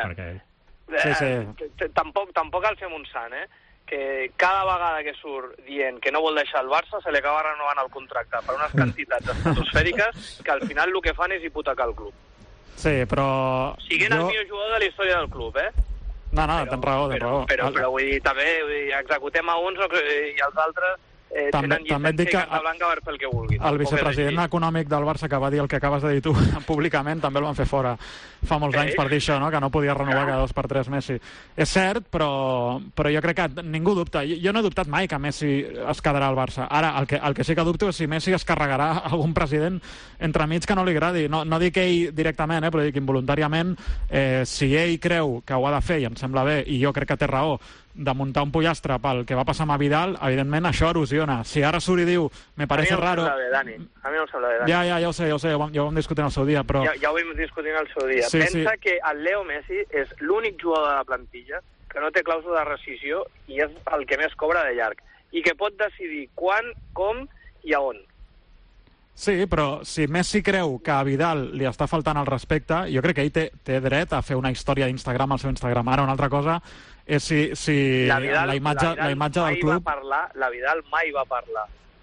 Tampoc el fem un sant, que cada vegada que surt dient que no vol deixar el Barça se li acaba renovant el contracte per unes quantitats estratosfèriques que al final el que fan és hipotecar el club. Sí, però... Siguent el millor jugador de la història del club, No, tens raó. Però vull dir, també executem a uns i els altres tenen llicència i carta blanca per fer el que vulguin. El vicepresident econòmic del Barça, que va dir el que acabes de dir tu públicament, també el van fer fora fa molts anys per dir això, no? Que no podia renovar cada 2 per 3 Messi. És cert, però jo crec que ningú dubta. Jo no he dubtat mai que Messi es quedarà al Barça. Ara, el que sí que dubto és si Messi es carregarà algun president entremig que no li agradi. No dic ell directament, però dic involuntàriament. Si ell creu que ho ha de fer, i em sembla bé, i jo crec que té raó, de muntar un pollastre pel que va passar amb Vidal, evidentment això erosiona. Si ara surt i diu, me parece raro... A mi no em sembla bé, Dani. Ja ho sé, ja ho vam discutir en el seu dia, però... Ja ho vam discutir en el seu dia. Pensa que el Leo Messi és l'únic jugador de la plantilla que no té clàusula de rescissió i és el que més cobra de llarg. I que pot decidir quan, com i a on. Sí, però si Messi creu que a Vidal li està faltant el respecte, jo crec que ell té dret a fer una història d'Instagram al seu Instagram. Ara, una altra cosa és si la imatge del club... La Vidal mai va parlar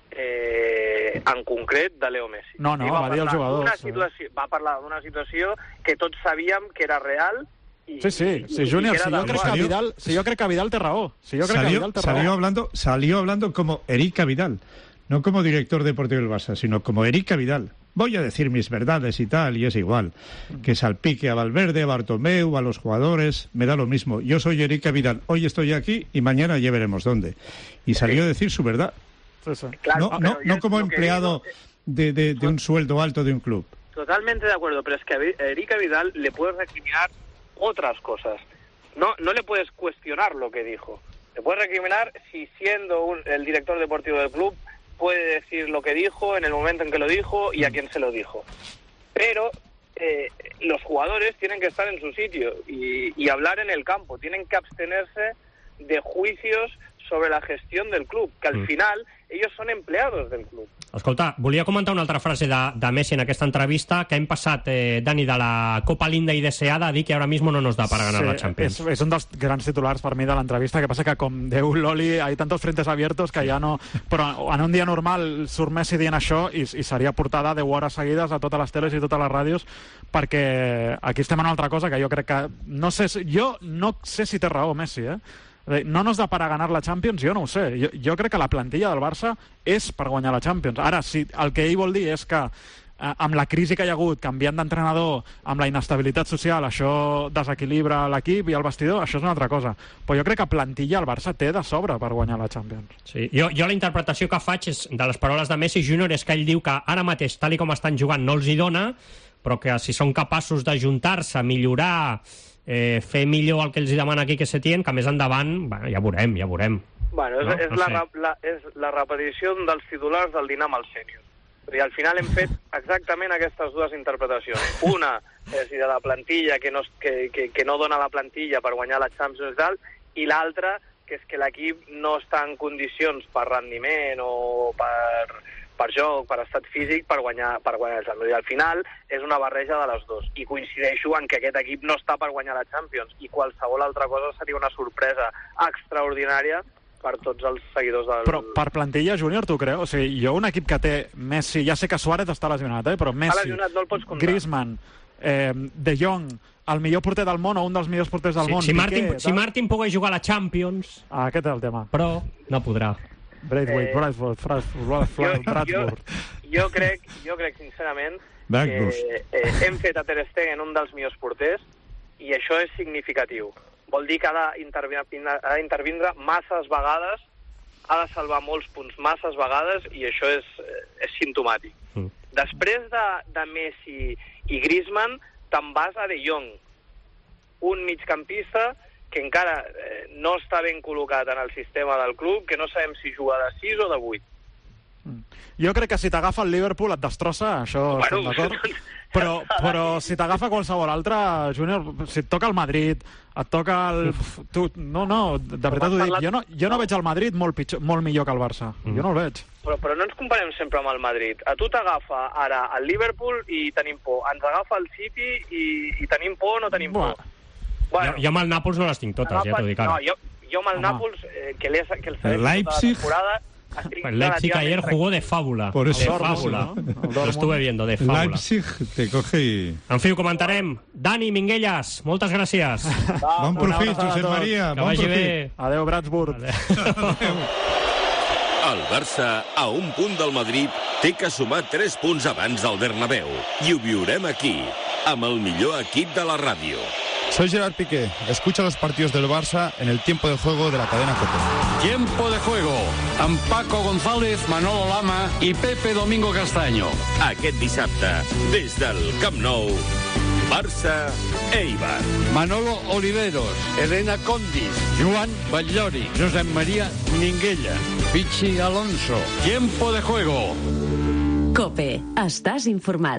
en concret de Leo Messi. No, va dir els jugadors. Va parlar d'una situació que tots sabíem que era real. Sí, Júnior, si jo crec que Vidal té raó. Salió hablando como Erika Vidal. No como director deportivo del Barça, sino como Erika Vidal. Voy a decir mis verdades y tal, y es igual. Que salpique a Valverde, a Bartomeu, a los jugadores, me da lo mismo. Yo soy Erika Vidal, hoy estoy aquí y mañana ya veremos dónde. Y salió a decir su verdad. Claro, no como empleado de un sueldo alto de un club. Totalmente de acuerdo, pero es que a Erika Vidal le puedes recriminar otras cosas. No le puedes cuestionar lo que dijo. Le puedes recriminar si siendo el director deportivo del club puede decir lo que dijo en el momento en que lo dijo y a quién se lo dijo. Pero los jugadores tienen que estar en su sitio y hablar en el campo. Tienen que abstenerse de juicios sobre la gestión del club, que al final ellos son empleados del club. Escolta, volia comentar una altra frase de Messi en aquesta entrevista, que hem passat, Dani, de la Copa linda y deseada a dir que ahora mismo no nos da para ganar la Champions. És un dels grans titulars per mi de l'entrevista, que passa que com Déu l'oli, hay tantos frentes abiertos que ja no... Però en un dia normal surt Messi dient això i seria portada 10 hores seguides a totes les teles i totes les ràdios, perquè aquí estem en una altra cosa que jo crec que... Jo no sé si té raó Messi, no nos da para ganar la Champions, jo no ho sé. Jo crec que la plantilla del Barça és per guanyar la Champions. Ara, si el que ell vol dir és que amb la crisi que hi ha hagut, canviant d'entrenador, amb la inestabilitat social, això desequilibra l'equip i el vestidor, això és una altra cosa. Però jo crec que plantilla el Barça té de sobre per guanyar la Champions. Sí, jo la interpretació que faig és, de les paraules de Messi Júnior, és que ell diu que ara mateix, tal i com estan jugant, no els hi dona, però que si són capaços d'ajuntar-se, millorar... fer millor el que els demana aquí que Setién, que més endavant, ja veurem. Bueno, és la repetició dels titulars del Dinamo al sènior. I al final hem fet exactament aquestes dues interpretacions. Una és de la plantilla que no dona la plantilla per guanyar la Champions i tal, i l'altra que és que l'equip no està en condicions per rendiment o per joc, per estat físic, per guanyar el Champions. I al final és una barreja de les dues. I coincideixo en que aquest equip no està per guanyar la Champions i qualsevol altra cosa seria una sorpresa extraordinària per tots els seguidors del... Però per plantilla, Júnior, tu creus? O sigui, un equip que té Messi... Ja sé que Suárez està lesionat, però Messi, lesionat, no el pots comptar. Griezmann, De Jong, el millor porter del món o un dels millors porters del món... Si Martin pogués jugar a la Champions... Aquest és el tema. Però no podrà. Bradford. Jo crec sincerament que hem fet a Ter Stegen un dels millors porters i això és significatiu. Vol dir que ha d'intervindre masses vegades, ha de salvar molts punts masses vegades i això és simptomàtic. Després de Messi i Griezmann te'n vas a De Jong, un migcampista que encara no està ben col·locat en el sistema del club, que no sabem si juga de 6 o de 8. Jo crec que si t'agafa el Liverpool et destrossa, això estem d'acord. Però si t'agafa qualsevol altre, Júnior, si et toca el Madrid, et toca el... No, de veritat ho dic, jo no veig el Madrid molt millor que el Barça. Jo no el veig. Però no ens comparem sempre amb el Madrid. A tu t'agafa ara el Liverpool i tenim por. Ens agafa el City i tenim por o no tenim por. Bueno, jo amb el Nàpols no les tinc totes, ja t'ho dic ara. No, jo amb el Nàpols, que el segueix Leipzig... tota la temporada... El Leipzig ayer jugó de fábula. Por eso. De fábula. ¿No? Lo estuve viendo, de fábula. Leipzig te coge i... En fi, ho comentarem. Dani Minguelles, moltes gràcies. Bon profit, Josep Maria. Que vagi bé. Adéu, Bratsburg. El Barça, a un punt del Madrid, té que sumar 3 punts abans del Bernabéu. I ho viurem aquí, amb el millor equip de la ràdio. Soy Gerard Piqué. Escucha los partidos del Barça en el tiempo de juego de la cadena COPE. Tiempo de juego amb Paco González, Manolo Lama i Pepe Domingo Castaño. Aquest dissabte, des del Camp Nou, Barça-Eibar. Manolo Oliveros, Elena Condis, Joan Batllori, Josep Maria Minguella, Pichi Alonso. Tiempo de juego. COPE. Estàs informat.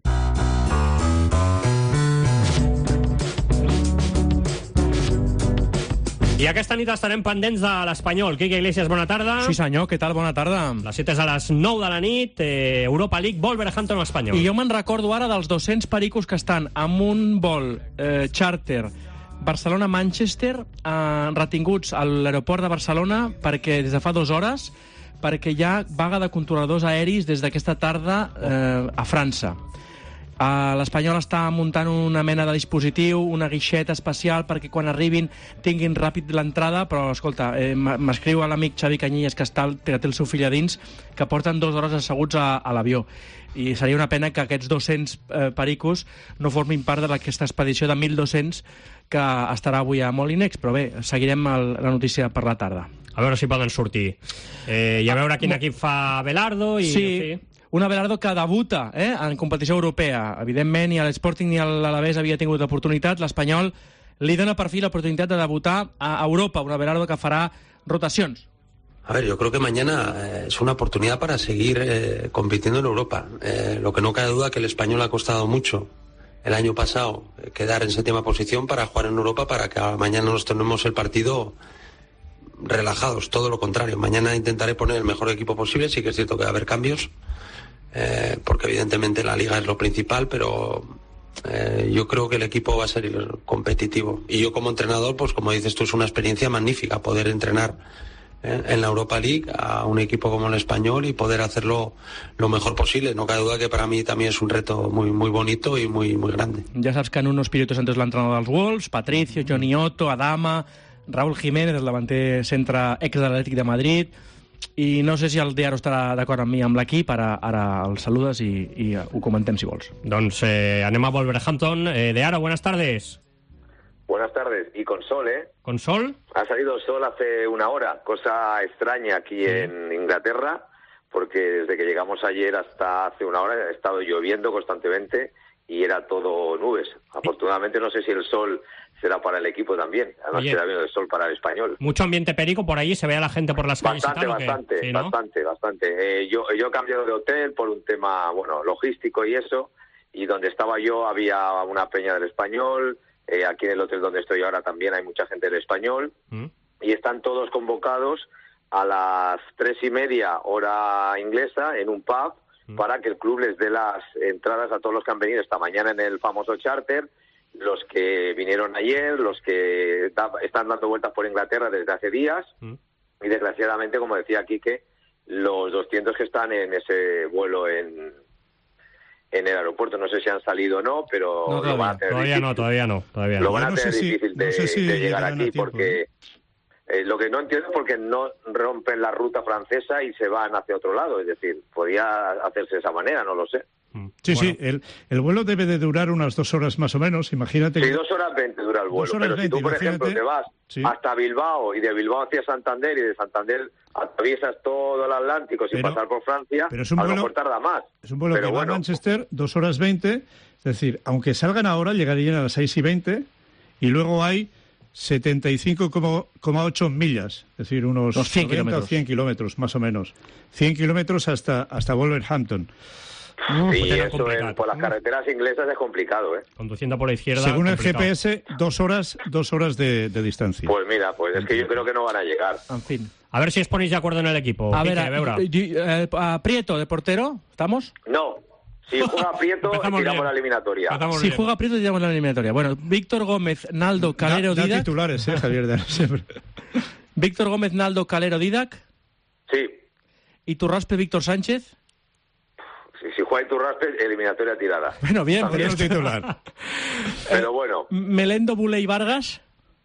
I aquesta nit estarem pendents de l'Espanyol. Quique Iglesias, bona tarda. Sí, senyor, què tal? Bona tarda. Les 7 és a les 9 de la nit. Europa League, Wolverhampton Espanyol. I jo me'n recordo ara dels 200 pericos que estan amb un vol charter Barcelona-Manchester retinguts a l'aeroport de Barcelona perquè des de fa 2 hores perquè hi ha vaga de controladors aeris des d'aquesta tarda a França. L'Espanyol està muntant una mena de dispositiu, una guixeta especial perquè quan arribin tinguin ràpid l'entrada, però escolta, m'escriu a l'amic Xavi Canyelles que té el seu fill a dins, que porten 2 hores asseguts a l'avió. I seria una pena que aquests 200 pericos no formin part d'aquesta expedició de 1.200 que estarà avui a Molinex, però bé, seguirem la notícia per la tarda. A veure si poden sortir. I a veure quin equip fa Belardo. Sí, una Belardo que debuta en competició europea. Evidentment, ni l'Sporting ni l'Alavés havia tingut l'oportunitat. L'Espanyol li dona per fi l'oportunitat de debutar a Europa. Una Belardo que farà rotacions. A ver, yo creo que mañana es una oportunidad para seguir compitiendo en Europa. Lo que no cabe duda que el Español ha costado mucho el año pasado quedar en 7ª posición para jugar en Europa, para que mañana nos tomemos el partido relajados, todo lo contrario. Mañana intentaré poner el mejor equipo posible. Sí que es cierto que va a haber cambios, porque evidentemente la liga es lo principal, pero yo creo que el equipo va a ser competitivo. Y yo como entrenador, pues como dices tú, es una experiencia magnífica poder entrenar en la Europa League a un equipo como el Español y poder hacerlo lo mejor posible. No cabe duda que para mí también es un reto muy, muy bonito y muy, muy grande. Ja saps que en unos pilotos antes l'entrenador dels Wolves, Patricio, Johnny Otto, Adama, Raúl Jiménez, el davanter centre ex de l'Atlètic de Madrid, i no sé si el Diaro estarà d'acord amb mi amb l'equip, ara el saludes i ho comentem si vols. Doncs anem a Wolverhampton. Diaro, buenas tardes. Buenas tardes. Y con sol, ¿eh? ¿Con sol? Ha salido sol hace 1 hora, cosa extraña aquí en Inglaterra, porque desde que llegamos ayer hasta hace 1 hora ha estado lloviendo constantemente y era todo nubes. Afortunadamente no sé si el sol será para el equipo también. Además queda bien el sol para el Español. Mucho ambiente perico por allí, se ve a la gente por las calles y tal. Bastante, sí, ¿no? bastante. Yo he cambiado de hotel por un tema, logístico y eso, y donde estaba yo había una peña del Español. Aquí en el hotel donde estoy ahora también hay mucha gente del Español, y están todos convocados a las 3:30 hora inglesa en un pub para que el club les dé las entradas a todos los que han venido esta mañana en el famoso charter, los que vinieron ayer, los que están dando vueltas por Inglaterra desde hace días, y desgraciadamente, como decía Quique, los 200 que están en ese vuelo en el aeropuerto, no sé si han salido o no, pero no, lo van a tener todavía no. Lo van a tener difícil de llegar aquí, porque lo que no entiendo es por qué no rompen la ruta francesa y se van hacia otro lado. Es decir, podía hacerse de esa manera, no lo sé. Sí, bueno. Sí, el vuelo debe de durar unas 2 horas más o menos, imagínate. Sí, 2 horas 20 dura el vuelo, pero 20, si tú, por ejemplo, te vas hasta Bilbao y de Bilbao hacia Santander y de Santander atraviesas todo el Atlántico sin pasar por Francia, pero es un vuelo, a lo mejor tarda más. Es un vuelo que va a Manchester, 2 horas 20, es decir, aunque salgan ahora, llegarían a las 6:20 y luego hay 75,8 millas, es decir, unos 100 kilómetros. o 100 kilómetros, más o menos. 100 kilómetros hasta Wolverhampton. Y eso por las carreteras inglesas es complicado, ¿eh? Conduciendo por la izquierda. Según el complicado. GPS, 2 horas de distancia. Pues mira, pues es que yo creo que no van a llegar. En fin. A ver si os ponéis de acuerdo en el equipo. A ver, Quique, Beura. a Prieto, de portero, ¿estamos? No. Si juega Prieto, tiramos la eliminatoria. Si juega Prieto, tiramos la eliminatoria. Bueno, Víctor Gómez, Naldo, Calero, Da Didac. titulares, Javier, siempre. Víctor Gómez, Naldo, Calero, Didac. Sí. ¿Y Turraspe, Víctor Sánchez? Si juega Iturraspe, eliminatoria tirada. Bueno, bien. También es titular. Pero bueno. Melendo, Bule y Vargas.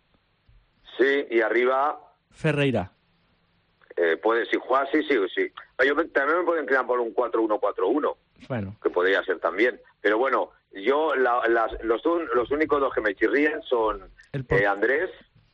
Sí, y arriba... Ferreira. Si juega, sí. Yo también me puedo inclinar por un 4-1-4-1. Bueno. Que podría ser también. Pero bueno, yo los únicos dos que me chirrían son Andrés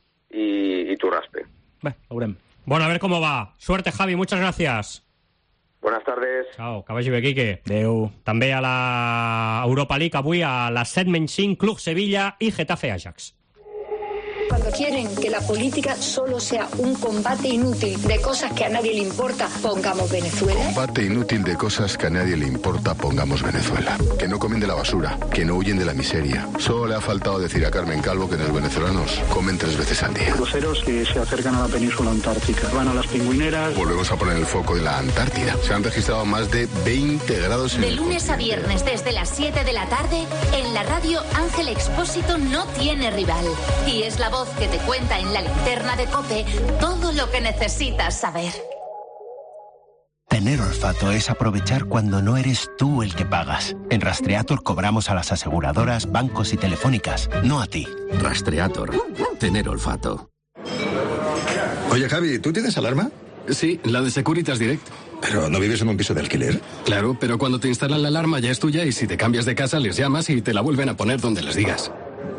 y Turraspe. Bueno, a ver cómo va. Suerte, Javi, muchas gracias. Buenas tardes. Ciao, que vagi bé, Quique. Adéu. També a la Europa League, avui a les 7:05, Club Sevilla i Getafe Ajax. Cuando quieren que la política solo sea un combate inútil de cosas que a nadie le importa, pongamos Venezuela. Combate inútil de cosas que a nadie le importa, pongamos Venezuela. Que no comen de la basura, que no huyen de la miseria. Solo le ha faltado decir a Carmen Calvo que los venezolanos comen 3 veces al día. Cruceros que se acercan a la península antártica. Van a las pingüineras. Volvemos a poner el foco en la Antártida. Se han registrado más de 20 grados en De lunes a viernes desde las 7 de la tarde, en la radio Ángel Expósito no tiene rival. Y es la voz que te cuenta en la linterna de COPE todo lo que necesitas saber. Tener olfato es aprovechar cuando no eres tú el que pagas. En Rastreator cobramos a las aseguradoras, bancos y telefónicas, no a ti. Rastreator. Tener olfato. Oye, Javi, ¿tú tienes alarma? Sí, la de Securitas Direct. ¿Pero no vives en un piso de alquiler? Claro, pero cuando te instalan la alarma ya es tuya y si te cambias de casa les llamas y te la vuelven a poner donde les digas.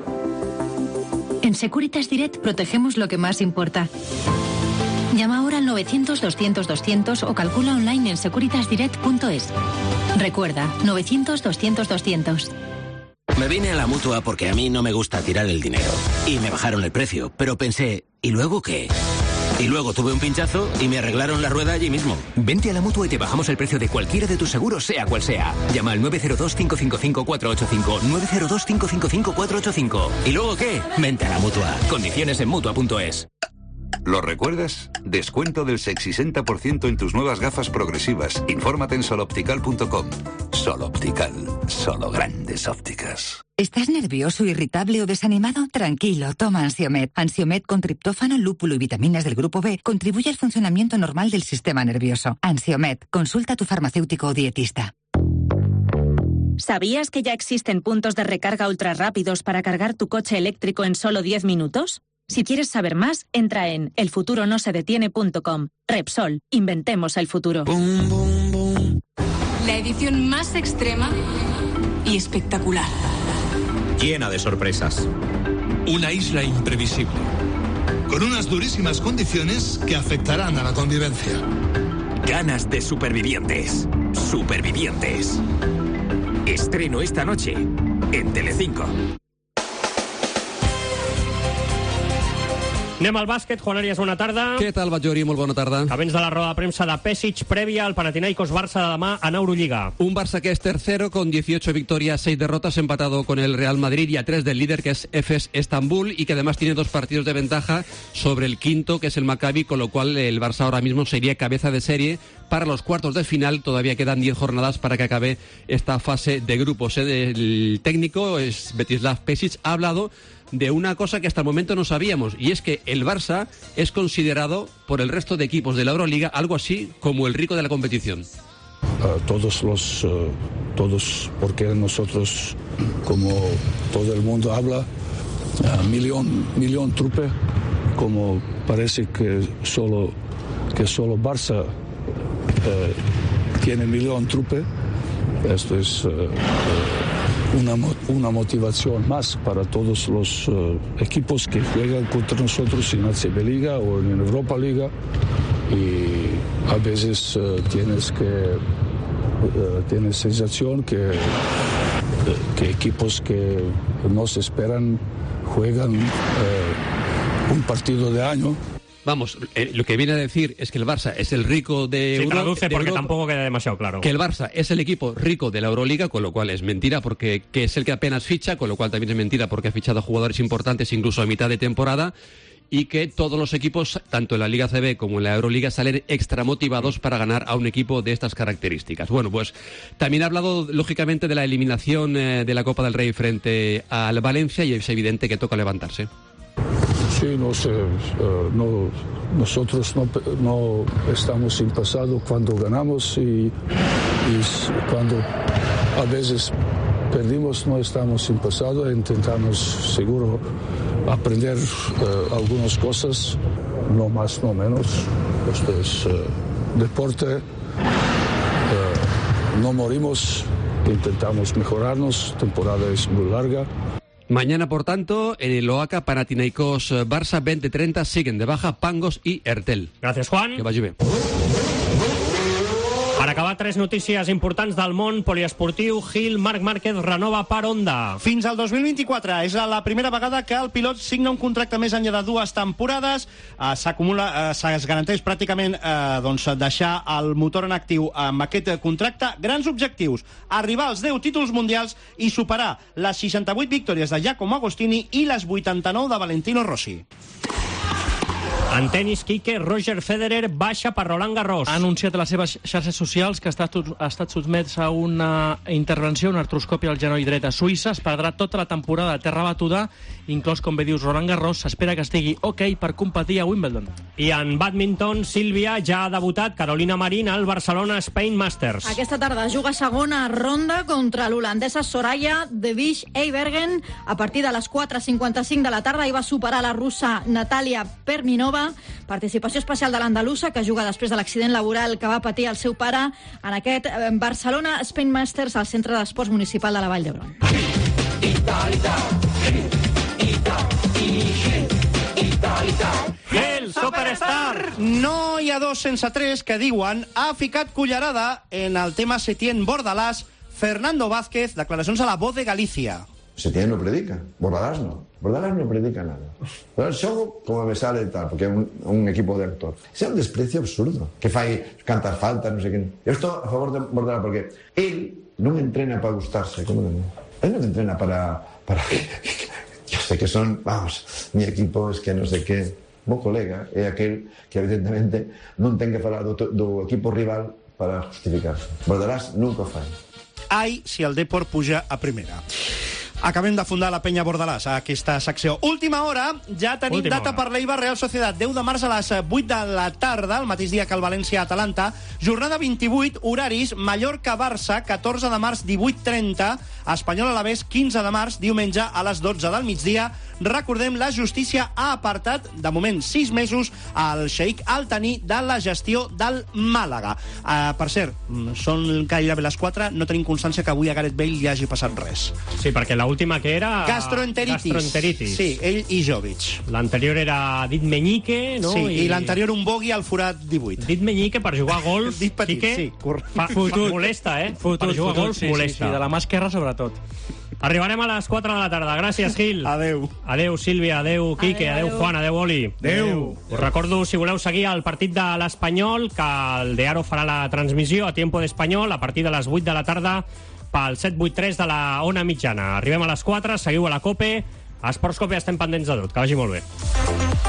En Securitas Direct protegemos lo que más importa. Llama ahora al 900-200-200 o calcula online en securitasdirect.es. Recuerda, 900-200-200. Me vine a la Mutua porque a mí no me gusta tirar el dinero. Y me bajaron el precio, pero pensé, ¿y luego qué? Y luego tuve un pinchazo y me arreglaron la rueda allí mismo. Vente a la Mutua y te bajamos el precio de cualquiera de tus seguros, sea cual sea. Llama al 902-555-485. 902-555-485. ¿Y luego qué? Vente a la Mutua. Condiciones en Mutua.es. ¿Lo recuerdas? Descuento del 60% en tus nuevas gafas progresivas. Infórmate en soloptical.com. Soloptical. Solo grandes ópticas. ¿Estás nervioso, irritable o desanimado? Tranquilo, toma Ansiomed. Ansiomed con triptófano, lúpulo y vitaminas del grupo B contribuye al funcionamiento normal del sistema nervioso. Ansiomed, consulta a tu farmacéutico o dietista. ¿Sabías que ya existen puntos de recarga ultra rápidos para cargar tu coche eléctrico en solo 10 minutos? Si quieres saber más, entra en elfuturonosedetiene.com. Repsol, inventemos el futuro. La edición más extrema y espectacular. Llena de sorpresas. Una isla imprevisible, con unas durísimas condiciones que afectarán a la convivencia. Ganas de supervivientes. Supervivientes. Estreno esta noche en Telecinco. Anem al bàsquet. Juan Arias, bona tarda. Què tal, Batllori? Molt bona tarda. Acabens de la roda de premsa de Pesic prèvia al Panathinaikos Barça de demà en Euroliga. Un Barça que es tercero con 18 victorias, 6 derrotas, empatado con el Real Madrid y a 3 del líder que es Efes Estambul y que además tiene 2 partidos de ventaja sobre el quinto que es el Maccabi, con lo cual el Barça ahora mismo sería cabeza de serie para los cuartos de final. Todavía quedan 10 jornadas para que acabe esta fase de grupos. El técnico es Betislav Pesic, ha hablado de una cosa que hasta el momento no sabíamos, y es que el Barça es considerado por el resto de equipos de la Euroliga algo así como el rico de la competición. Todos, porque nosotros, como todo el mundo habla, millón trupe, como parece que solo Barça tiene millón trupe. Esto es una motivación más para todos los equipos que juegan contra nosotros en ACB Liga o en Europa Liga, y a veces tienes sensación que que equipos que nos esperan juegan un partido de año. Vamos, lo que viene a decir es que el Barça es el rico de Europa. Traduce porque tampoco queda demasiado claro. Que el Barça es el equipo rico de la Euroliga, con lo cual es mentira, porque que es el que apenas ficha, con lo cual también es mentira porque ha fichado jugadores importantes incluso a mitad de temporada, y que todos los equipos, tanto en la Liga CB como en la Euroliga, salen extra motivados para ganar a un equipo de estas características. Bueno, pues también ha hablado, lógicamente, de la eliminación de la Copa del Rey frente al Valencia, y es evidente que toca levantarse. Sí, no sé, nosotros no estamos sin pasado cuando ganamos y cuando a veces perdimos no estamos sin pasado, intentamos seguro aprender algunas cosas, no más, no menos. Esto es deporte, no morimos, intentamos mejorarnos, temporada es muy larga. Mañana, por tanto, en el OACA, Panathinaikos Barça 20-30, siguen de baja Pangos i Ertel. Gràcies, Juan. Que vagi bé. Per acabar, 3 notícies importants del món poliesportiu. Gil, Marc Márquez renova per Honda. Fins al 2024. És la primera vegada que el pilot signa un contracte més enllà de 2 temporades. Es garanteix pràcticament deixar el motor en actiu amb aquest contracte. Grans objectius: arribar als 10 títols mundials i superar les 68 victòries de Giacomo Agostini i les 89 de Valentino Rossi. En tenis, Quique, Roger Federer baixa per Roland Garros. Ha anunciat a les seves xarxes socials que ha estat sotmès a una intervenció, una artroscòpia al genoll dret a Suïssa. Es perdrà tota la temporada de terra batuda, inclòs, com bé dius, Roland Garros. S'espera que estigui ok per competir a Wimbledon. I en badminton, Sílvia ja ha debutat Carolina Marín al Barcelona Spain Masters. Aquesta tarda juga segona ronda contra l'holandesa Soraya de Wisch-Eibergen. A partir de les 4:55 de la tarda hi va superar la russa Natalia Perminova. Participació especial de l'andalusa, que juga després de l'accident laboral que va patir el seu pare en aquest Barcelona Spain Masters al Centre d'Esports Municipal de la Vall d'Hebron. El Superstar! No hi ha dos sense tres que diuen ha ficat cullerada en el tema Setién Bordalás Fernando Vázquez, declaracions a La Voz de Galicia. Setién no predica, Bordalás no predica nada. Pero el show, como me sale tal, porque es un equipo de actor. Es un desprecio absurdo. Que fai cantar faltas, no sé qué. Yo estoy a favor de Bordalás porque él no entrena para gustarse. ¿Cómo no? Él no entrena para yo sé que son, vamos, mi equipo es que no sé qué. Un colega é aquel que evidentemente non ten que falar do equipo rival para justificarse. Bordalás nunca fai. Ai, si el Depor puja a primera. Acabem de fundar la penya Bordalàs a aquesta secció. Última hora, ja tenim data per l'Eibar Real Societat. 10 de març a les 8 de la tarda, el mateix dia que el València-Atalanta. Jornada 28, horaris, Mallorca-Barça, 14 de març, 18:30. Espanyol-Alavés, 15 de març, diumenge a les 12 del migdia. Recordem, la justícia ha apartat, de moment 6 mesos, al Sheikh Al-Thani de la gestió del Màlaga. Per cert, són gairebé les 4, no tenim constància que avui a Gareth Bale li hagi passat res. Sí, perquè l'última que era... Gastroenteritis. Sí, ell i Jovic. L'anterior era dit meñique, no? Sí, i l'anterior un bogey al forat 18. Dit meñique per jugar a golf, dit petit, sí. Molesta, eh? Per jugar a golf molesta. Sí, de la mà esquerra sobretot. Arribarem a les 4 de la tarda. Gràcies, Gil. Adeu. Adeu, Sílvia. Adeu, Quique. Adeu, Juan. Adeu, Oli. Adeu. Us recordo, si voleu seguir el partit de l'Espanyol, que el Dearo farà la transmissió a Tiempo d'Espanyol a partir de les 8 de la tarda pel 783 de la Ona Mitjana. Arribem a les 4, seguiu a la COPE. A Esports COPE estem pendents de tot. Que vagi molt bé.